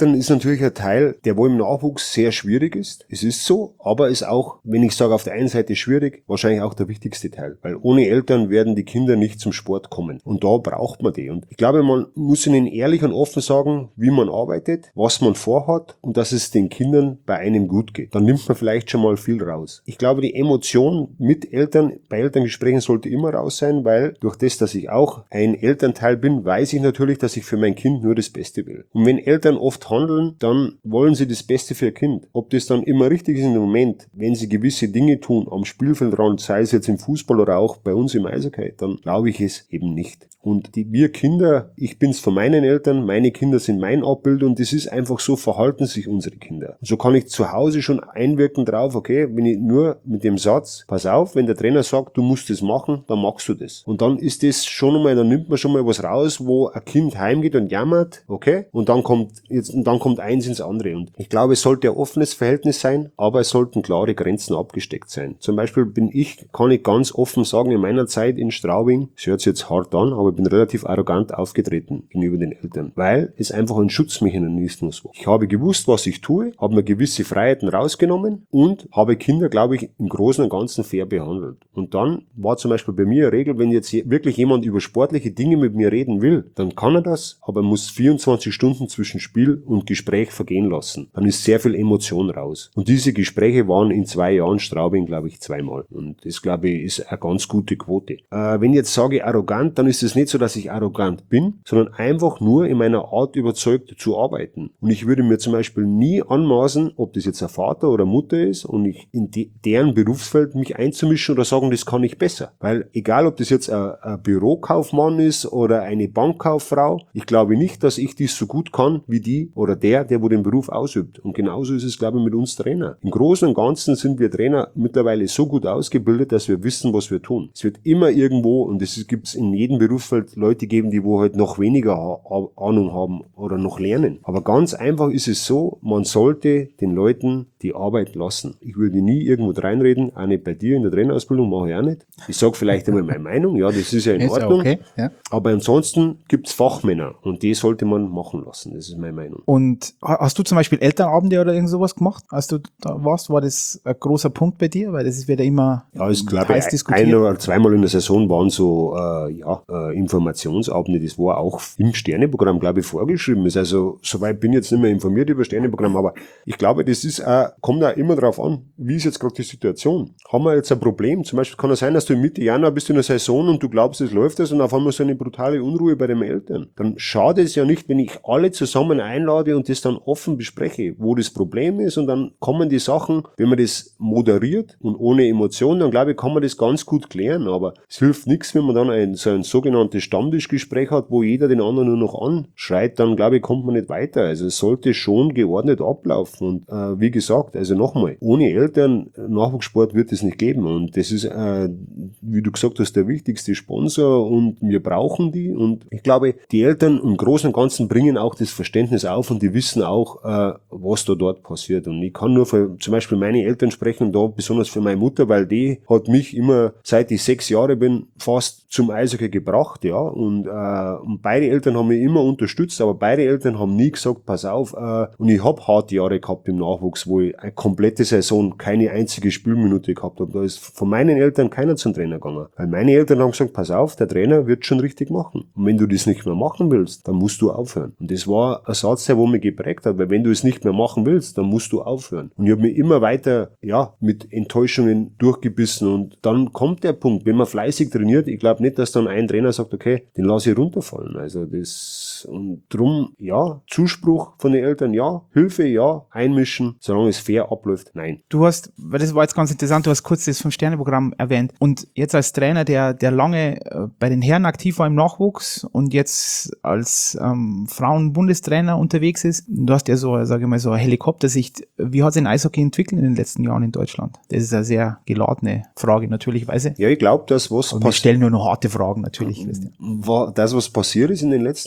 natürlich ein Teil, der wohl im Nachwuchs sehr schwierig ist. Es ist so, aber ist auch, wenn ich sage, auf der einen Seite schwierig, wahrscheinlich auch der wichtigste Teil. Weil ohne Eltern werden die Kinder nicht zum Sport kommen. Und da braucht man die. Und ich glaube, man muss ihnen ehrlich und offen sagen, wie man arbeitet, was man vorhat und dass es den Kindern bei einem gut geht. Dann nimmt man vielleicht schon mal viel raus. Ich glaube, die Emotion mit Eltern, bei Elterngesprächen sollte immer raus sein, weil durch das, dass ich auch ein Elternteil bin, weiß ich natürlich, dass ich für mein Kind nur das Beste will. Und wenn Eltern oft handeln, dann wollen sie das Beste für ihr Kind. Ob das dann immer richtig ist in dem Moment, wenn sie gewisse Dinge tun am Spielfeldrand, sei es jetzt im Fußball oder auch bei uns im Eishockey, dann glaube ich es eben nicht. Und die, wir Kinder, ich bin's von meinen Eltern, meine Kinder sind mein Abbild und das ist einfach so, verhalten sich unsere Kinder. Und so kann ich zu Hause schon einwirken drauf, okay, wenn ich nur mit dem Satz, pass auf, wenn der Trainer sagt, du musst das machen, dann machst du das. Und dann ist das schon einmal, dann nimmt man schon mal was raus, wo ein Kind heimgeht und jammert, okay, und dann kommt jetzt, und dann kommt eins ins andere. Und ich glaube, es sollte ein offenes Verhältnis sein, aber es sollten klare Grenzen abgesteckt sein. Zum Beispiel bin ich, kann ich ganz offen sagen, in meiner Zeit in Straubing, das hört sich jetzt hart an, aber ich bin relativ arrogant aufgetreten gegenüber den Eltern, weil es einfach ein Schutzmechanismus war. Ich habe gewusst, was ich tue, habe mir gewisse Freiheiten rausgenommen und habe Kinder, glaube ich, im Großen und Ganzen fair behandelt. Und dann war zum Beispiel bei mir eine Regel, wenn jetzt wirklich jemand über sportliche Dinge mit mir reden will, dann kann er das, aber er muss vierundzwanzig Stunden zwischen Spiel und Gespräch vergehen lassen. Dann ist sehr viel Emotion raus. Und diese Gespräche waren in zwei Jahren Straubing, glaube ich, zweimal. Und das, glaube ich, ist eine ganz gute Quote. Äh, wenn ich jetzt sage arrogant, dann ist es nicht so, dass ich arrogant bin, sondern einfach nur in meiner Art überzeugt zu arbeiten. Und ich würde mir zum Beispiel nie anmaßen, ob das jetzt ein Vater oder Mutter ist und ich in de- deren Berufsfeld mich einzumischen oder sagen, das kann ich besser. Weil egal, ob das jetzt ein, ein Bürokaufmann ist oder eine Bankkauffrau, ich glaube nicht, dass ich dies so gut kann wie die oder der, der wo den Beruf ausübt. Und genauso ist es, glaube ich, mit uns Trainer. Im Großen und Ganzen sind wir Trainer mittlerweile so gut ausgebildet, dass wir wissen, was wir tun. Es wird immer irgendwo, und das gibt es in jedem Berufsfeld, Leute geben, die wo halt noch weniger ha- Ahnung haben oder noch lernen. Aber ganz einfach ist es so, man sollte den Leuten die Arbeit lassen. Ich würde nie irgendwo reinreden, auch nicht bei dir in der Trainerausbildung, mache ich auch nicht. Ich sage vielleicht einmal meine Meinung, ja, das ist ja in Ist Ordnung. okay, ja. Aber ansonsten gibt's Fachmänner und die sollte man machen lassen, das ist meine Meinung. Und ha- hast du zum Beispiel Elternabende oder irgend sowas gemacht, als du da warst? War das ein großer Punkt bei dir? Weil das ist wieder immer Ja, ich glaube, heiß ein diskutiert. oder zweimal in der Saison waren so äh, ja, äh, Informationsabende, das war auch im Sterneprogramm, glaube ich, vorgeschrieben. Ist also, soweit bin ich jetzt nicht mehr informiert über Sterneprogramm, aber ich glaube, das ist auch, kommt auch immer drauf an, wie ist jetzt gerade die Situation. Haben wir jetzt ein Problem? Zum Beispiel kann es sein, dass du Mitte Januar bist in der Saison und du glaubst, es läuft das und auf einmal so eine brutale Unruhe bei den Eltern. Dann schadet es ja nicht, wenn ich alle zusammen einlade und das dann offen bespreche, wo das Problem ist, und dann kommen die Sachen, wenn man das moderiert und ohne Emotionen, dann glaube ich, kann man das ganz gut klären, aber es hilft nichts, wenn man dann ein, so ein sogenanntes Stammtischgespräch hat, wo jeder den anderen nur noch anschreit, dann glaube ich, kommt man nicht weiter. Also es sollte schon geordnet ablaufen und äh, wie gesagt, also nochmal, ohne Eltern, Nachwuchssport wird es nicht geben und das ist, äh, wie du gesagt hast, der wichtigste Sponsor und wir brauchen die und ich glaube, die Eltern im Großen und Ganzen bringen auch das Verständnis auf und die wissen auch, äh, was da dort passiert und ich kann nur für zum Beispiel meine Eltern sprechen und da besonders für meine Mutter, weil die hat mich immer, seit ich sechs Jahre bin, fast zum Eishockey gebracht, ja, und, äh, und beide Eltern haben mich immer unterstützt, aber beide Eltern haben nie gesagt, pass auf, äh, und ich habe harte Jahre gehabt im Nachwuchs, wo ich eine komplette Saison keine einzige Spielminute gehabt habe. Da ist von meinen Eltern keiner zum Trainer gegangen, weil meine Eltern haben gesagt, pass auf, der Trainer wird schon richtig machen. Und wenn du das nicht mehr machen willst, dann musst du aufhören. Und das war ein Satz, der wo mich geprägt hat, weil wenn du es nicht mehr machen willst, dann musst du aufhören. Und ich habe mich immer weiter, ja, mit Enttäuschungen durchgebissen und dann kommt der Punkt, wenn man fleißig trainiert, ich glaube nicht, dass dann ein Trainer sagt, okay, den lasse ich runterfallen. Also das, und drum, ja, Zuspruch von den Eltern, ja, Hilfe, ja, einmischen, solange es fair abläuft, nein. Du hast, weil das war jetzt ganz interessant, du hast kurz das Fünf-Sterne-Programm erwähnt und jetzt als Trainer, der der lange äh, bei den Herren aktiv war im Nachwuchs und jetzt als ähm, Frauen-Bundestrainer unterwegs ist, du hast ja so, sage ich mal, so eine Helikoptersicht. Wie hat sich ein Eishockey entwickelt in den letzten Jahren in Deutschland? Das ist eine sehr geladene Frage, natürlichweise. Ja, ich glaube, dass was Aber wir stellen nur noch harte Fragen, natürlich, Christian. war das, was passiert ist in den letzten Jahren,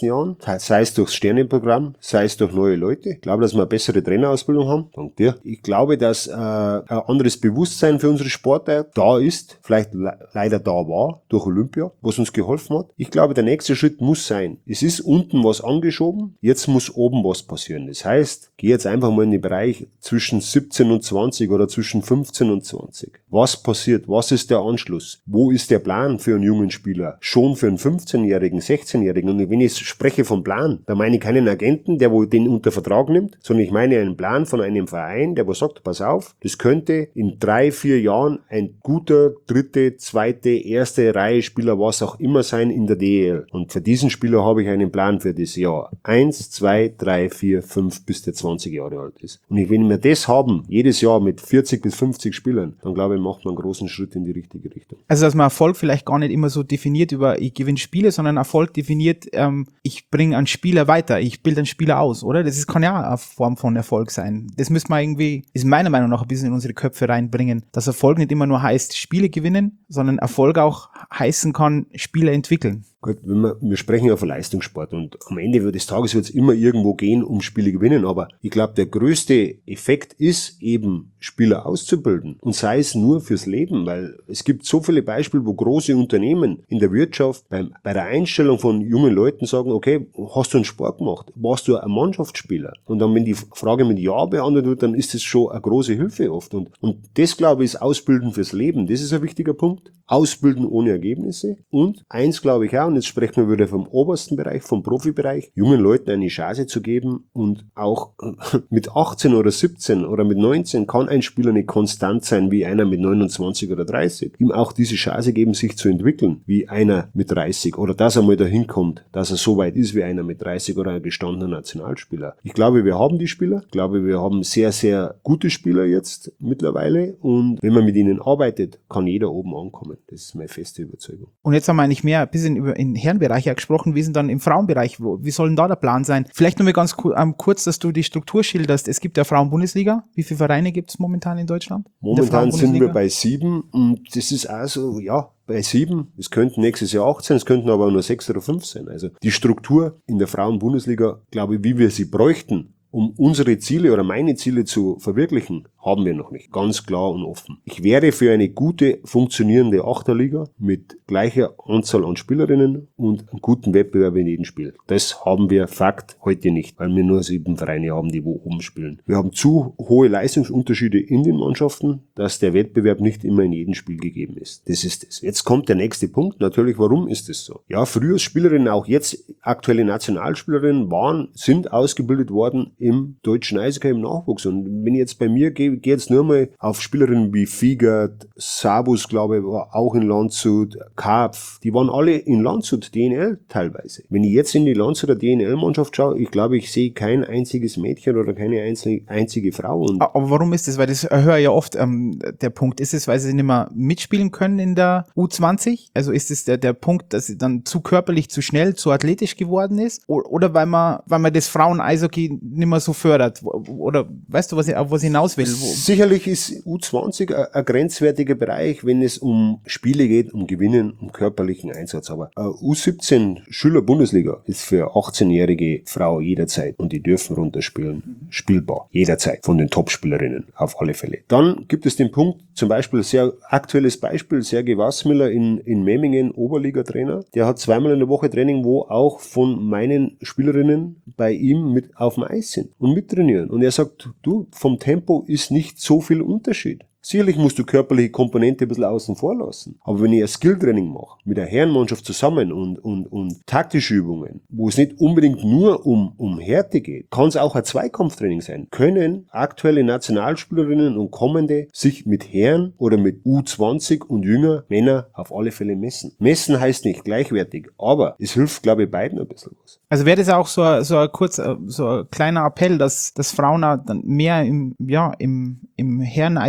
sei es durchs Sternenprogramm, sei es durch neue Leute. Ich glaube, dass wir eine bessere Trainerausbildung haben. Dank dir. Ich glaube, dass äh, ein anderes Bewusstsein für unsere Sportler da ist, vielleicht le- leider da war, durch Olympia, was uns geholfen hat. Ich glaube, der nächste Schritt muss sein, es ist unten was angeschoben, jetzt muss oben was passieren. Das heißt, geh jetzt einfach mal in den Bereich zwischen siebzehn und zwanzig oder zwischen fünfzehn und zwanzig. Was passiert? Was ist der Anschluss? Wo ist der Plan für einen jungen Spieler? Schon für einen fünfzehnjährigen, sechzehnjährigen. Und wenn ich spreche vom Plan, da meine ich keinen Agenten, der wo den unter Vertrag nimmt, sondern ich meine einen Plan von einem Verein, der wo sagt, pass auf, das könnte in drei, vier Jahren ein guter dritte, zweite, erste Reihe Spieler, was auch immer sein in der D E L. Und für diesen Spieler habe ich einen Plan für das Jahr. Eins, zwei, drei, vier, fünf, bis der zwanzig Jahre alt ist. Und wenn wir das haben, jedes Jahr mit vierzig bis fünfzig Spielern, dann glaube ich, macht man einen großen Schritt in die richtige Richtung. Also, dass man Erfolg vielleicht gar nicht immer so definiert über, ich gewinne Spiele, sondern Erfolg definiert, ähm, ich bringe einen Spieler weiter, ich bilde einen Spieler aus, oder? Das ist, kann ja eine Form von Erfolg sein. Das müsste man irgendwie, ist meiner Meinung nach ein bisschen in unsere Köpfe reinbringen, dass Erfolg nicht immer nur heißt, Spiele gewinnen, sondern Erfolg auch heißen kann, Spieler entwickeln. Gut, wenn wir, wir sprechen ja von Leistungssport und am Ende des Tages wird es immer irgendwo gehen, um Spiele gewinnen, aber ich glaube, der größte Effekt ist eben, Spieler auszubilden und sei es nur fürs Leben, weil es gibt so viele Beispiele, wo große Unternehmen in der Wirtschaft beim, bei der Einstellung von jungen Leuten sagen, okay, hast du einen Sport gemacht? Warst du ein Mannschaftsspieler? Und dann, wenn die Frage mit Ja beantwortet wird, dann ist das schon eine große Hilfe oft und, und das, glaube ich, ist Ausbilden fürs Leben. Das ist ein wichtiger Punkt. Ausbilden ohne Ergebnisse und eins glaube ich auch, und jetzt sprechen wir wieder vom obersten Bereich, vom Profibereich, jungen Leuten eine Chance zu geben und auch mit achtzehn oder siebzehn oder mit neunzehn kann ein Spieler nicht konstant sein wie einer mit neunundzwanzig oder dreißig. Ihm auch diese Chance geben, sich zu entwickeln wie einer mit dreißig oder dass er mal dahin kommt, dass er so weit ist wie einer mit dreißig oder ein gestandener Nationalspieler. Ich glaube, wir haben die Spieler, ich glaube, wir haben sehr, sehr gute Spieler jetzt mittlerweile und wenn man mit ihnen arbeitet, kann jeder oben ankommen. Das ist meine feste Überzeugung. Und jetzt haben wir eigentlich mehr ein bisschen über den Herrenbereich ja gesprochen. Wie sind dann im Frauenbereich? Wo, wie soll denn da der Plan sein? Vielleicht nur mal ganz ku- ähm, kurz, dass du die Struktur schilderst. Es gibt ja Frauen-Bundesliga. Wie viele Vereine gibt es momentan in Deutschland? In der Momentan sind wir Frauen-Bundesliga? bei sieben und das ist also, ja, bei sieben. Es könnten nächstes Jahr acht sein, es könnten aber nur sechs oder fünf sein. Also die Struktur in der Frauen-Bundesliga, glaube ich, wie wir sie bräuchten, um unsere Ziele oder meine Ziele zu verwirklichen, haben wir noch nicht. Ganz klar und offen. Ich wäre für eine gute, funktionierende Achterliga mit gleicher Anzahl an Spielerinnen und einem guten Wettbewerb in jedem Spiel. Das haben wir Fakt heute nicht, weil wir nur sieben Vereine haben, die wo oben spielen. Wir haben zu hohe Leistungsunterschiede in den Mannschaften, dass der Wettbewerb nicht immer in jedem Spiel gegeben ist. Das ist es. Jetzt kommt der nächste Punkt. Natürlich, warum ist es so? Ja, früher Spielerinnen, auch jetzt aktuelle Nationalspielerinnen waren, sind ausgebildet worden im deutschen Eishockey im Nachwuchs. Und wenn ich jetzt bei mir gehe, gehe jetzt nur mal auf Spielerinnen wie Fiegert, Sabus, glaube ich, war auch in Landshut, Karpf, die waren alle in Landshut, D N L teilweise. Wenn ich jetzt in die Landshuter D N L-Mannschaft schaue, ich glaube, ich sehe kein einziges Mädchen oder keine einzige, einzige Frau. Und Aber warum ist das? Weil das höre ich ja oft, ähm, der Punkt ist es, weil sie nicht mehr mitspielen können in der U zwanzig? Also ist es der, der Punkt, dass sie dann zu körperlich, zu schnell, zu athletisch geworden ist? O- Oder weil man, weil man das Frauen-Eishockey nicht mehr so fördert? Oder weißt du, was ich, auf was ich hinaus will? Wo, sicherlich ist U zwanzig ein, ein grenzwertiger Bereich, wenn es um Spiele geht, um Gewinnen, um körperlichen Einsatz. Aber äh, U siebzehn Schüler-Bundesliga ist für achtzehnjährige Frau jederzeit und die dürfen runterspielen, spielbar. Jederzeit von den Topspielerinnen, auf alle Fälle. Dann gibt es den Punkt, zum Beispiel sehr aktuelles Beispiel, Sergei Wassmiller in, in Memmingen, Oberliga-Trainer. Der hat zweimal in der Woche Training, wo auch von meinen Spielerinnen bei ihm mit auf dem Eis sind und mittrainieren. Und er sagt, du, vom Tempo ist nicht so viel Unterschied. Sicherlich musst du körperliche Komponente ein bisschen außen vor lassen. Aber wenn ich ein Skilltraining mache, mit der Herrenmannschaft zusammen und, und, und taktische Übungen, wo es nicht unbedingt nur um, um Härte geht, kann es auch ein Zweikampftraining sein. Können aktuelle Nationalspielerinnen und kommende sich mit Herren oder mit U zwanzig und jünger Männer auf alle Fälle messen. Messen heißt nicht gleichwertig, aber es hilft, glaube ich, beiden ein bisschen was. Also wäre das auch so ein, so ein kurz, so ein kleiner Appell, dass, dass Frauen auch dann mehr im, ja, im, im Herren-Eishockey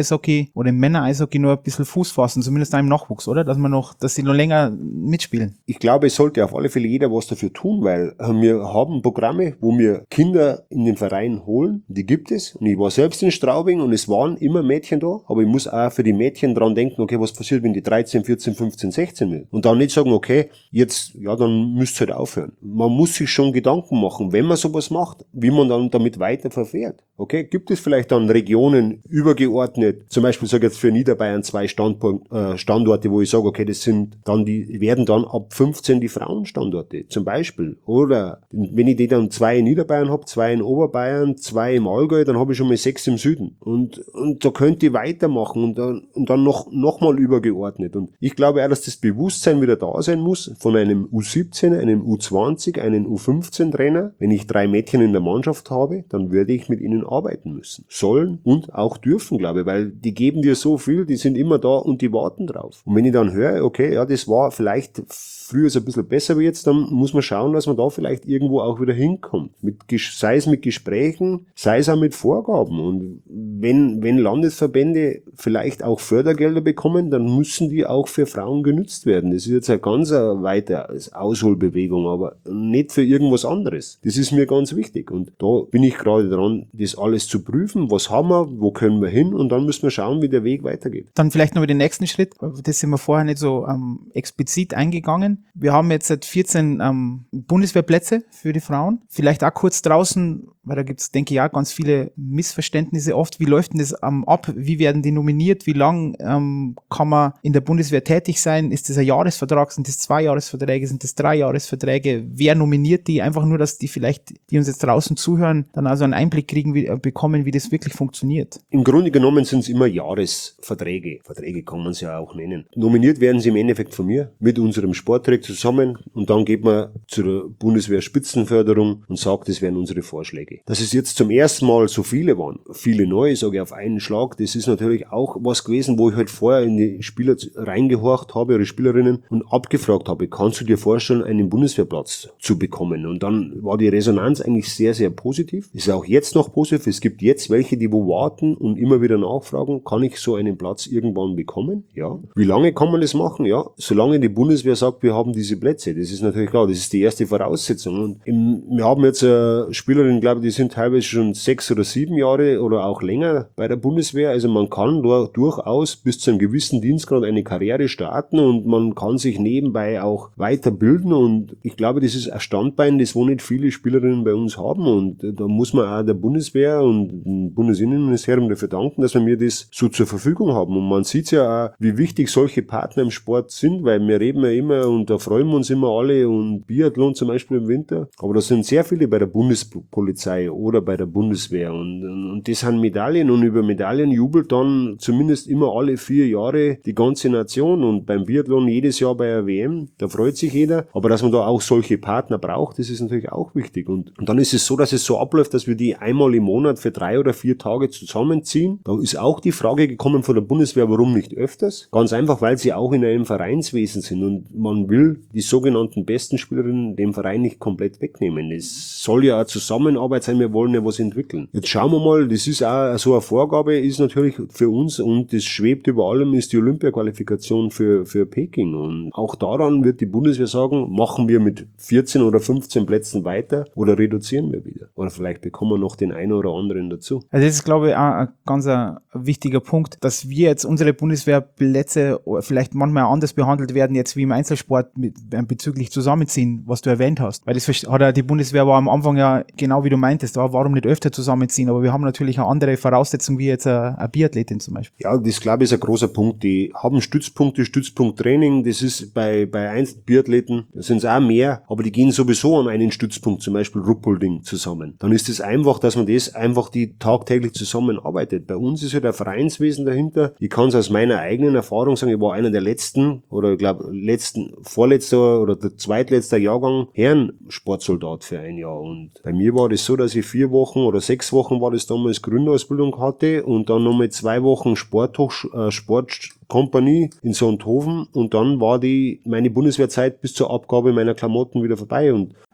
Eishockey oder im Männer-Eishockey nur ein bisschen Fuß fassen, zumindest da im Nachwuchs, oder? Dass man noch, dass sie noch länger mitspielen. Ich glaube, es sollte auf alle Fälle jeder was dafür tun, weil wir haben Programme, wo wir Kinder in den Verein holen, die gibt es. Und ich war selbst in Straubing und es waren immer Mädchen da, aber ich muss auch für die Mädchen dran denken, okay, was passiert, wenn die dreizehn, vierzehn, fünfzehn, sechzehn will. Und dann nicht sagen, okay, jetzt, ja, dann müsst ihr halt aufhören. Man muss sich schon Gedanken machen, wenn man sowas macht, wie man dann damit weiter verfährt. Okay, gibt es vielleicht dann Regionen übergeordnet, zum Beispiel sage ich jetzt für Niederbayern zwei Standpunkt, äh, Standorte, wo ich sage, okay, das sind dann die, werden dann ab fünfzehn die Frauenstandorte, zum Beispiel. Oder wenn ich die dann zwei in Niederbayern habe, zwei in Oberbayern, zwei im Allgäu, dann habe ich schon mal sechs im Süden. Und, und da könnt ihr weitermachen und dann, und dann noch, noch mal übergeordnet. Und ich glaube auch, dass das Bewusstsein wieder da sein muss von einem U siebzehn, einem U zwanzig, einem U fünfzehn Trainer. Wenn ich drei Mädchen in der Mannschaft habe, dann werde ich mit ihnen arbeiten müssen. Sollen und auch dürfen, glaube ich, weil die geben dir so viel, die sind immer da und die warten drauf. Und wenn ich dann höre, okay, ja, das war vielleicht früher so ein bisschen besser wie jetzt, dann muss man schauen, dass man da vielleicht irgendwo auch wieder hinkommt. Mit, sei es mit Gesprächen, sei es auch mit Vorgaben. Und wenn, wenn Landesverbände vielleicht auch Fördergelder bekommen, dann müssen die auch für Frauen genützt werden. Das ist jetzt eine ganz weite Ausholbewegung, aber nicht für irgendwas anderes. Das ist mir ganz wichtig. Und da bin ich gerade dran, das alles zu prüfen. Was haben wir? Wo können wir hin? Und dann müssen wir schauen, wie der Weg weitergeht. Dann vielleicht noch über den nächsten Schritt. Das sind wir vorher nicht so ähm, explizit eingegangen. Wir haben jetzt seit vierzehn ähm, Bundeswehrplätze für die Frauen. Vielleicht auch kurz draußen, weil da gibt es, denke ich, auch ganz viele Missverständnisse oft. Wie läuft denn das ähm, ab? Wie werden die nominiert? Wie lang ähm, kann man in der Bundeswehr tätig sein? Ist das ein Jahresvertrag? Sind das zwei Jahresverträge? Sind das drei Jahresverträge? Wer nominiert die? Einfach nur, dass die vielleicht, die uns jetzt draußen zuhören, dann also einen Einblick kriegen, wie, äh, bekommen, wie das wirklich funktioniert. Im Grunde genommen sind es immer Jahresverträge. Verträge kann man es ja auch nennen. Nominiert werden sie im Endeffekt von mir mit unserem Sportdirektor zusammen und dann geht man zur Bundeswehr Spitzenförderung und sagt, das wären unsere Vorschläge. Dass es jetzt zum ersten Mal so viele waren, viele neue, sage ich auf einen Schlag, das ist natürlich auch was gewesen, wo ich halt vorher in die Spieler reingehorcht habe, oder Spielerinnen, und abgefragt habe, kannst du dir vorstellen, einen Bundeswehrplatz zu bekommen? Und dann war die Resonanz eigentlich sehr, sehr positiv. Ist auch jetzt noch positiv. Es gibt jetzt welche, die wo warten und immer wieder nachfragen, kann ich so einen Platz irgendwann bekommen? Ja. Wie lange kann man das machen? Ja, solange die Bundeswehr sagt, wir haben diese Plätze. Das ist natürlich klar, das ist die erste Voraussetzung. Und im, wir haben jetzt eine Spielerin, glaube ich, die sind teilweise schon sechs oder sieben Jahre oder auch länger bei der Bundeswehr. Also man kann da durchaus bis zu einem gewissen Dienstgrad eine Karriere starten und man kann sich nebenbei auch weiterbilden. Und ich glaube, das ist ein Standbein, das wo nicht viele Spielerinnen bei uns haben. Und da muss man auch der Bundeswehr und dem Bundesinnenministerium dafür danken, dass wir mir das so zur Verfügung haben. Und man sieht ja auch, wie wichtig solche Partner im Sport sind, weil wir reden ja immer und da freuen wir uns immer alle und Biathlon zum Beispiel im Winter. Aber da sind sehr viele bei der Bundespolizei oder bei der Bundeswehr und, und das sind Medaillen und über Medaillen jubelt dann zumindest immer alle vier Jahre die ganze Nation und beim Biathlon jedes Jahr bei der W M, da freut sich jeder. Aber dass man da auch solche Partner braucht, das ist natürlich auch wichtig. Und, und dann ist es so, dass es so abläuft, dass wir die einmal im Monat für drei oder vier Tage zusammenziehen. Da ist auch die Frage gekommen von der Bundeswehr, warum nicht öfters? Ganz einfach, weil sie auch in einem Vereinswesen sind und man will die sogenannten besten Spielerinnen dem Verein nicht komplett wegnehmen. Es soll ja eine Zusammenarbeit sein, wir wollen ja was entwickeln. Jetzt schauen wir mal, das ist auch so eine Vorgabe, ist natürlich für uns und das schwebt über allem, ist die Olympia-Qualifikation für, für Peking. Und auch daran wird die Bundeswehr sagen, machen wir mit vierzehn oder fünfzehn Plätzen weiter oder reduzieren wir wieder. Oder vielleicht bekommen wir noch den einen oder anderen dazu. Also das ist, glaube ich, auch ein ganz ein wichtiger Punkt, dass wir jetzt unsere Bundeswehrplätze vielleicht manchmal anders behandelt werden, jetzt wie im Einzelsport mit, bezüglich Zusammenziehen, was du erwähnt hast. Weil das hat ja die Bundeswehr war am Anfang ja genau wie du meintest, warum nicht öfter zusammenziehen, aber wir haben natürlich eine andere Voraussetzung wie jetzt eine, eine Biathletin zum Beispiel. Ja, das glaube ich ist ein großer Punkt. Die haben Stützpunkte, Stützpunkttraining, das ist bei, bei Einzelbiathleten, da sind es auch mehr, aber die gehen sowieso an einen Stützpunkt, zum Beispiel Ruppolding zusammen. Dann ist es einfach, dass man das einfach die tagtäglich zusammenarbeitet. Bei uns ist ja der Vereinswesen dahinter. Ich kann es aus meiner eigenen Erfahrung sagen, ich war einer der letzten oder ich glaube letzten, vorletzter oder der zweitletzter Jahrgang Herren-Sportsoldat für ein Jahr. Und bei mir war das so, dass ich vier Wochen oder sechs Wochen war das damals Gründerausbildung hatte und dann nochmal zwei Wochen Sporthoch, äh, Sportkompanie in Sonthofen und dann war die meine Bundeswehrzeit bis zur Abgabe meiner Klamotten wieder vorbei und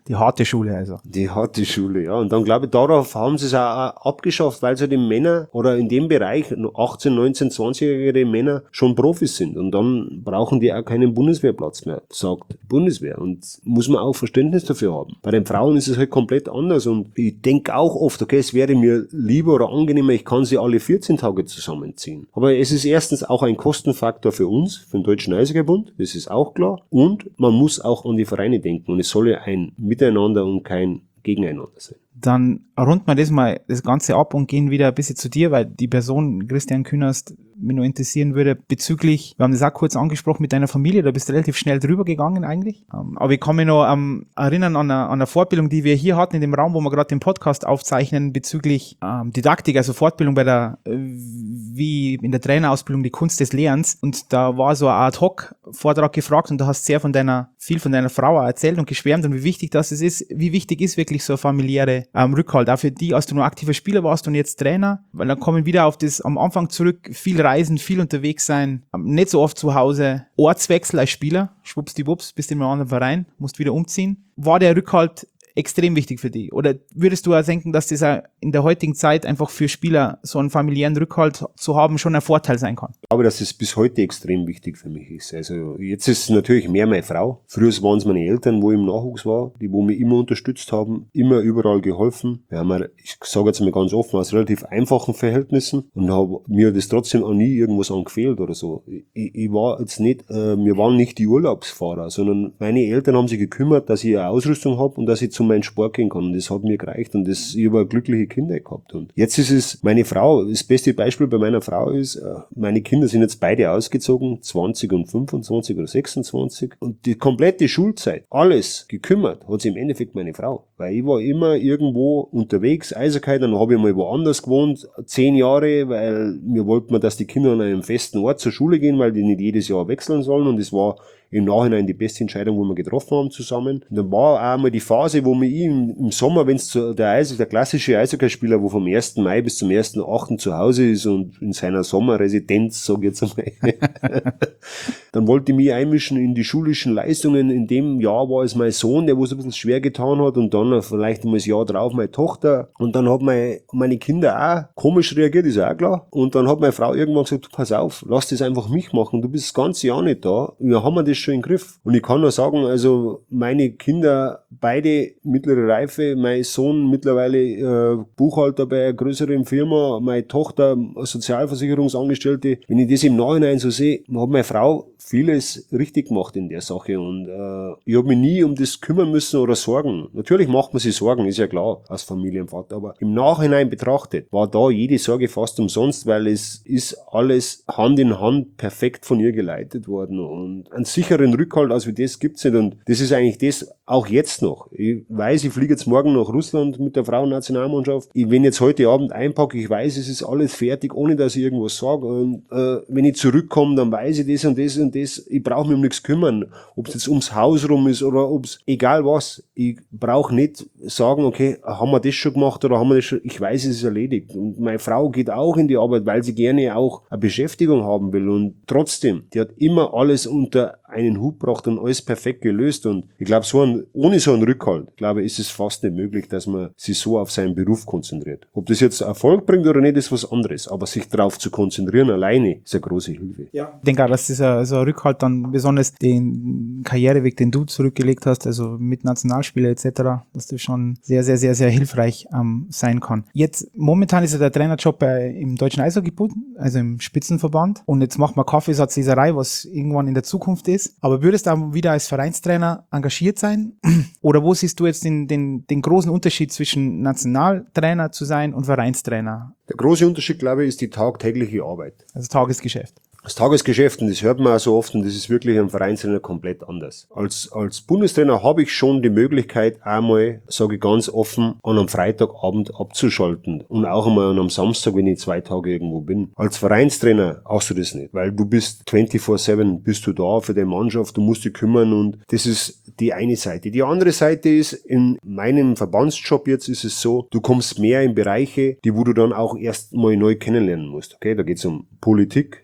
Die harte Schule also. Die harte Schule, ja. Und dann glaube ich, darauf haben sie es auch abgeschafft, weil so die Männer oder in dem Bereich achtzehn, neunzehn, zwanzigjährige Männer schon Profis sind. Und dann brauchen die auch keinen Bundeswehrplatz mehr, sagt die Bundeswehr. Und muss man auch Verständnis dafür haben. Bei den Frauen ist es halt komplett anders. Und ich denke auch oft, okay, es wäre mir lieber oder angenehmer, ich kann sie alle vierzehn Tage zusammenziehen. Aber es ist erstens auch ein Kostenfaktor für uns, für den Deutschen Eishockeybund, das ist auch klar. Und man muss auch an die Vereine denken. Und es soll ja ein Miteinander und kein Gegeneinander sein. Dann runden wir das mal das Ganze ab und gehen wieder ein bisschen zu dir, weil die Person Christian Künast mich nur interessieren würde bezüglich, wir haben das auch kurz angesprochen mit deiner Familie, da bist du relativ schnell drüber gegangen eigentlich. Aber ich kann mich noch ähm, erinnern an eine, an eine Fortbildung, die wir hier hatten in dem Raum, wo wir gerade den Podcast aufzeichnen bezüglich ähm, Didaktik, also Fortbildung bei der, äh, wie in der Trainerausbildung, die Kunst des Lernens. Und da war so ein Ad-Hoc-Vortrag gefragt und du hast sehr von deiner, viel von deiner Frau erzählt und geschwärmt und wie wichtig das ist, wie wichtig ist wirklich so eine familiäre ähm, Rückhalt, auch für die, als du nur aktiver Spieler warst und jetzt Trainer, weil dann kommen wir wieder auf das am Anfang zurück, viel reisen, viel unterwegs sein, nicht so oft zu Hause, Ortswechsel als Spieler, schwuppsdiwupps, bist in einem anderen Verein, musst wieder umziehen. War der Rückhalt extrem wichtig für dich? Oder würdest du auch denken, dass das auch in der heutigen Zeit einfach für Spieler so einen familiären Rückhalt zu haben schon ein Vorteil sein kann? Ich glaube, dass es bis heute extrem wichtig für mich ist. Also jetzt ist es natürlich mehr meine Frau. Früher waren es meine Eltern, wo ich im Nachwuchs war, die wo mich immer unterstützt haben, immer überall geholfen. Wir haben, ich sage jetzt mal ganz offen, aus relativ einfachen Verhältnissen und habe mir das trotzdem auch nie irgendwas angefehlt oder so. Ich, ich war jetzt nicht, äh, wir waren nicht die Urlaubsfahrer, sondern meine Eltern haben sich gekümmert, dass ich eine Ausrüstung habe und dass ich zu meinem Sport gehen kann. Und das hat mir gereicht und das, ich habe glückliche Kinder gehabt. Und jetzt ist es meine Frau, das beste Beispiel bei meiner Frau ist, meine Kinder sind jetzt beide ausgezogen, zwanzig und fünfundzwanzig oder sechsundzwanzig. Und die komplette Schulzeit, alles gekümmert, hat sie im Endeffekt meine Frau. Weil ich war immer irgendwo unterwegs, Eishockey, dann habe ich mal woanders gewohnt, zehn Jahre, weil wir wollten, dass die Kinder an einem festen Ort zur Schule gehen, weil die nicht jedes Jahr wechseln sollen. Und es war im Nachhinein die beste Entscheidung, wo wir getroffen haben zusammen. Und dann war auch mal die Phase, wo wir im, im Sommer, wenn es der Eis, der klassische Eishockeyspieler, wo vom ersten Mai bis zum ersten achten zu Hause ist und in seiner Sommerresidenz, sage ich jetzt einmal, dann wollte ich mich einmischen in die schulischen Leistungen. In dem Jahr war es mein Sohn, der wo es ein bisschen schwer getan hat, und dann vielleicht mal das Jahr drauf meine Tochter. Und dann hat meine, meine Kinder auch komisch reagiert, ist auch klar. Und dann hat meine Frau irgendwann gesagt, pass auf, lass das einfach mich machen, du bist das ganze Jahr nicht da. Wir haben das schon im Griff. Und ich kann nur sagen, also meine Kinder, beide mittlere Reife, mein Sohn mittlerweile äh, Buchhalter bei einer größeren Firma, meine Tochter Sozialversicherungsangestellte. Wenn ich das im Nachhinein so sehe, hat meine Frau vieles richtig gemacht in der Sache, und äh, ich habe mich nie um das kümmern müssen oder Sorgen. Natürlich macht man sich Sorgen, ist ja klar, als Familienvater, aber im Nachhinein betrachtet war da jede Sorge fast umsonst, weil es ist alles Hand in Hand perfekt von ihr geleitet worden, und einen sicheren Rückhalt als wie das gibt's nicht, und das ist eigentlich das auch jetzt noch. Ich weiß, ich fliege jetzt morgen nach Russland mit der Frauennationalmannschaft. Ich, wenn jetzt heute Abend einpacke, ich weiß, es ist alles fertig, ohne dass ich irgendwas sage, und äh, wenn ich zurückkomme, dann weiß ich das und das und das. Ich brauche mich um nichts kümmern, ob es jetzt ums Haus rum ist oder ob es, egal was, ich brauche nicht sagen, okay, haben wir das schon gemacht oder haben wir das schon, ich weiß, es ist erledigt. Und meine Frau geht auch in die Arbeit, weil sie gerne auch eine Beschäftigung haben will, und trotzdem, die hat immer alles unter einen Hut gebracht und alles perfekt gelöst, und ich glaube, so ein, ohne so einen Rückhalt, glaube ich, ist es fast nicht möglich, dass man sich so auf seinen Beruf konzentriert. Ob das jetzt Erfolg bringt oder nicht, ist was anderes, aber sich darauf zu konzentrieren alleine ist eine große Hilfe. Ja. Ich denke auch, dass dieser so ein Rückhalt dann besonders den Karriereweg, den du zurückgelegt hast, also mit Nationalspieler et cetera, dass das schon sehr, sehr, sehr, sehr hilfreich ähm, sein kann. Jetzt, momentan ist ja der Trainerjob bei, im Deutschen Eishockeybund, also im Spitzenverband, und jetzt macht man Kaffeesatzleserei, was irgendwann in der Zukunft ist. Aber würdest du auch wieder als Vereinstrainer engagiert sein? Oder wo siehst du jetzt den, den, den großen Unterschied zwischen Nationaltrainer zu sein und Vereinstrainer? Der große Unterschied, glaube ich, ist die tagtägliche Arbeit. Also Tagesgeschäft. Das Tagesgeschäft, und das hört man auch so oft, und das ist wirklich am Vereinstrainer komplett anders. Als, als Bundestrainer habe ich schon die Möglichkeit, einmal, sage ich ganz offen, an einem Freitagabend abzuschalten. Und auch einmal an einem Samstag, wenn ich zwei Tage irgendwo bin. Als Vereinstrainer hast du das nicht, weil du bist vierundzwanzig sieben, bist du da für deine Mannschaft, du musst dich kümmern, und das ist die eine Seite. Die andere Seite ist, in meinem Verbandsjob jetzt ist es so, du kommst mehr in Bereiche, die wo du dann auch erst mal neu kennenlernen musst. Okay, da geht's um Politik,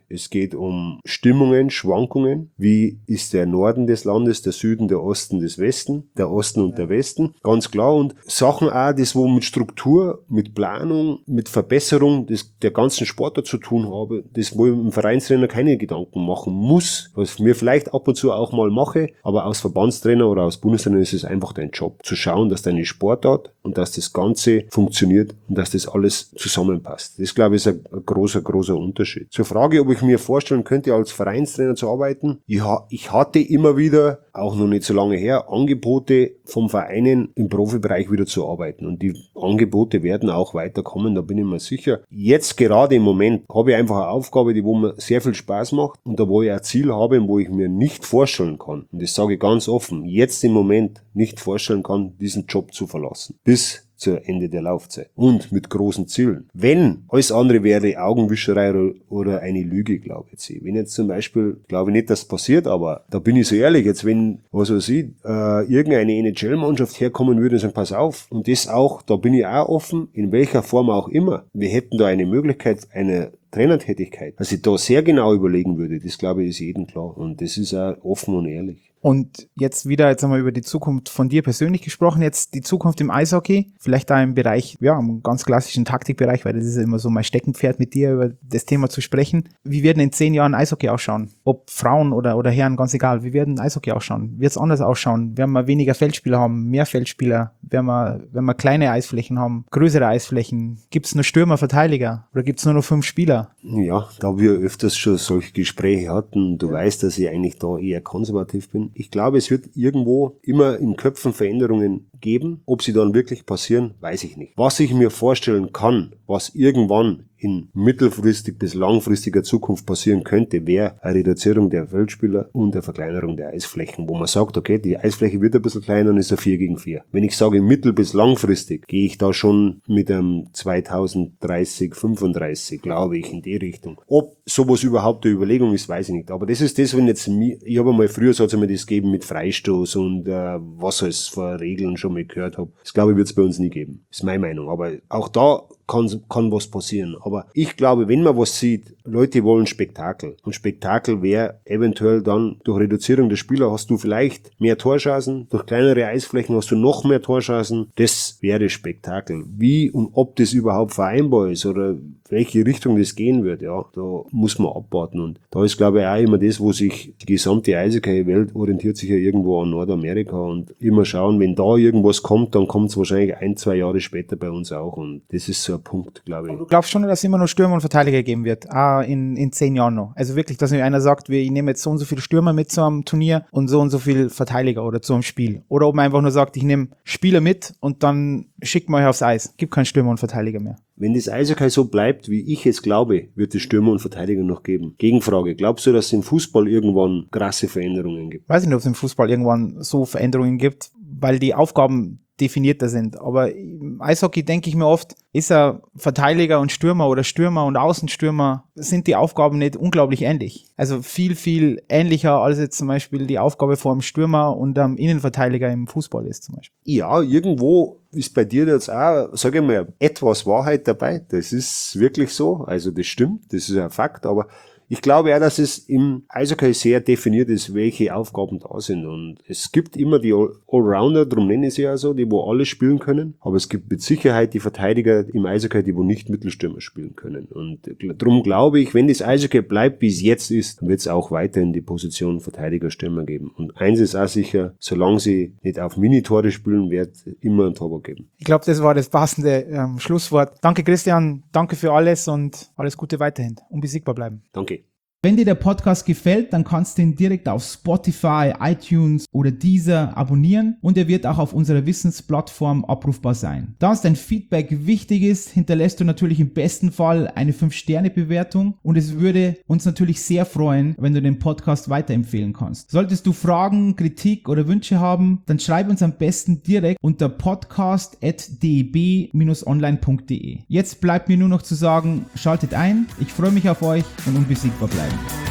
Es geht um Stimmungen, Schwankungen. Wie ist der Norden des Landes, der Süden, der Osten, des Westen, der Osten und der Westen? Ganz klar. Und Sachen auch, das wo mit Struktur, mit Planung, mit Verbesserung des, der ganzen Sportart zu tun habe, das wo ich im Vereinstrainer keine Gedanken machen muss, was mir vielleicht ab und zu auch mal mache, aber als Verbandstrainer oder als Bundestrainer ist es einfach dein Job, zu schauen, dass deine Sportart und dass das Ganze funktioniert und dass das alles zusammenpasst. Das, glaube ich, ist ein, ein großer, großer Unterschied. Zur Frage, ob ich mir vorstellen könnte, als Vereinstrainer zu arbeiten, ja, ich hatte immer wieder, auch noch nicht so lange her, Angebote vom Vereinen im Profibereich wieder zu arbeiten. Und die Angebote werden auch weiterkommen, da bin ich mir sicher. Jetzt gerade im Moment habe ich einfach eine Aufgabe, die wo mir sehr viel Spaß macht und da wo ich ein Ziel habe, wo ich mir nicht vorstellen kann, und das sage ich ganz offen, jetzt im Moment nicht vorstellen kann, diesen Job zu verlassen. Bis zur Ende der Laufzeit. Und mit großen Zielen. Wenn alles andere wäre Augenwischerei oder eine Lüge, glaube ich. Wenn jetzt zum Beispiel, glaube ich nicht, dass es passiert, aber da bin ich so ehrlich, jetzt wenn, was weiß ich, äh, irgendeine N H L-Mannschaft herkommen würde und sagen, pass auf, und das auch, da bin ich auch offen, in welcher Form auch immer. Wir hätten da eine Möglichkeit, eine Trainertätigkeit, dass ich da sehr genau überlegen würde, das glaube ich ist jedem klar. Und das ist auch offen und ehrlich. Und jetzt wieder, jetzt haben wir über die Zukunft von dir persönlich gesprochen, jetzt die Zukunft im Eishockey, vielleicht da im Bereich, ja, im ganz klassischen Taktikbereich, weil das ist ja immer so mein Steckenpferd, mit dir über das Thema zu sprechen. Wie werden in zehn Jahren Eishockey ausschauen? Ob Frauen oder, oder Herren, ganz egal. Wie werden Eishockey ausschauen? Wird es anders ausschauen? Werden wir weniger Feldspieler haben, mehr Feldspieler? Werden wir, werden wir kleine Eisflächen haben, größere Eisflächen? Gibt es nur Stürmer, Verteidiger? Oder gibt es nur noch fünf Spieler? Ja, da wir öfters schon solche Gespräche hatten, du ja. weißt, dass ich eigentlich da eher konservativ bin. Ich glaube, es wird irgendwo immer in Köpfen Veränderungen geben. Ob sie dann wirklich passieren, weiß ich nicht. Was ich mir vorstellen kann, was irgendwann in mittelfristig bis langfristiger Zukunft passieren könnte, wäre eine Reduzierung der Feldspieler und eine Verkleinerung der Eisflächen, wo man sagt, okay, die Eisfläche wird ein bisschen kleiner und ist ein vier gegen vier. Wenn ich sage mittel- bis langfristig, gehe ich da schon mit einem zweitausenddreißig, fünfunddreißig, glaube ich, in die Richtung. Ob sowas überhaupt eine Überlegung ist, weiß ich nicht. Aber das ist das, wenn jetzt, ich habe mal früher, so hat es mir das gegeben mit Freistoß und äh, was es für Regeln schon mal gehört habe. Das glaube ich, wird es bei uns nie geben. Das ist meine Meinung. Aber auch da kann, kann was passieren. Aber ich glaube, wenn man was sieht, Leute wollen Spektakel. Und Spektakel wäre eventuell dann durch Reduzierung der Spieler hast du vielleicht mehr Torchancen, durch kleinere Eisflächen hast du noch mehr Torchancen. Das wäre Spektakel. Wie und ob das überhaupt vereinbar ist oder welche Richtung das gehen wird, ja, da muss man abwarten. Und da ist, glaube ich, auch immer das, wo sich die gesamte Eishockey-Welt orientiert sich ja irgendwo an Nordamerika und immer schauen, wenn da irgendwas kommt, dann kommt es wahrscheinlich ein, zwei Jahre später bei uns auch. Und das ist so ein Punkt, glaube ich. Du glaubst schon, dass es immer noch Stürmer und Verteidiger geben wird? Ah, in, in zehn Jahren noch. Also wirklich, dass mir einer sagt, wir, ich nehme jetzt so und so viele Stürmer mit zu einem Turnier und so und so viel Verteidiger oder zu einem Spiel. Oder ob man einfach nur sagt, ich nehme Spieler mit und dann schickt man euch aufs Eis. Gibt keinen Stürmer und Verteidiger mehr. Wenn das Eishockey so bleibt, wie ich es glaube, wird es Stürmer und Verteidiger noch geben. Gegenfrage, glaubst du, dass es im Fußball irgendwann krasse Veränderungen gibt? Weiß ich nicht, ob es im Fußball irgendwann so Veränderungen gibt, weil die Aufgaben definierter sind. Aber im Eishockey denke ich mir oft, ist er Verteidiger und Stürmer oder Stürmer und Außenstürmer, sind die Aufgaben nicht unglaublich ähnlich. Also viel, viel ähnlicher als jetzt zum Beispiel die Aufgabe vor einem Stürmer und einem Innenverteidiger im Fußball ist zum Beispiel. Ja, irgendwo ist bei dir jetzt auch, sage ich mal, etwas Wahrheit dabei. Das ist wirklich so. Also das stimmt, das ist ein Fakt, aber ich glaube auch, dass es im Eishockey sehr definiert ist, welche Aufgaben da sind. Und es gibt immer die Allrounder, darum nenne ich sie ja so, die wo alle spielen können. Aber es gibt mit Sicherheit die Verteidiger im Eishockey, die wo nicht Mittelstürmer spielen können. Und darum glaube ich, wenn das Eishockey bleibt, wie es jetzt ist, dann wird es auch weiterhin die Position Verteidiger-Stürmer geben. Und eins ist auch sicher, solange sie nicht auf Minitore spielen, wird es immer ein Torwart geben. Ich glaube, das war das passende ähm, Schlusswort. Danke Christian, danke für alles und alles Gute weiterhin. Unbesiegbar bleiben. Danke. Wenn dir der Podcast gefällt, dann kannst du ihn direkt auf Spotify, iTunes oder Deezer abonnieren und er wird auch auf unserer Wissensplattform abrufbar sein. Da uns dein Feedback wichtig ist, hinterlässt du natürlich im besten Fall eine fünf Sterne Bewertung und es würde uns natürlich sehr freuen, wenn du den Podcast weiterempfehlen kannst. Solltest du Fragen, Kritik oder Wünsche haben, dann schreib uns am besten direkt unter podcast at d e b dash online punkt d e. Jetzt bleibt mir nur noch zu sagen, schaltet ein, ich freue mich auf euch und unbesiegbar bleiben.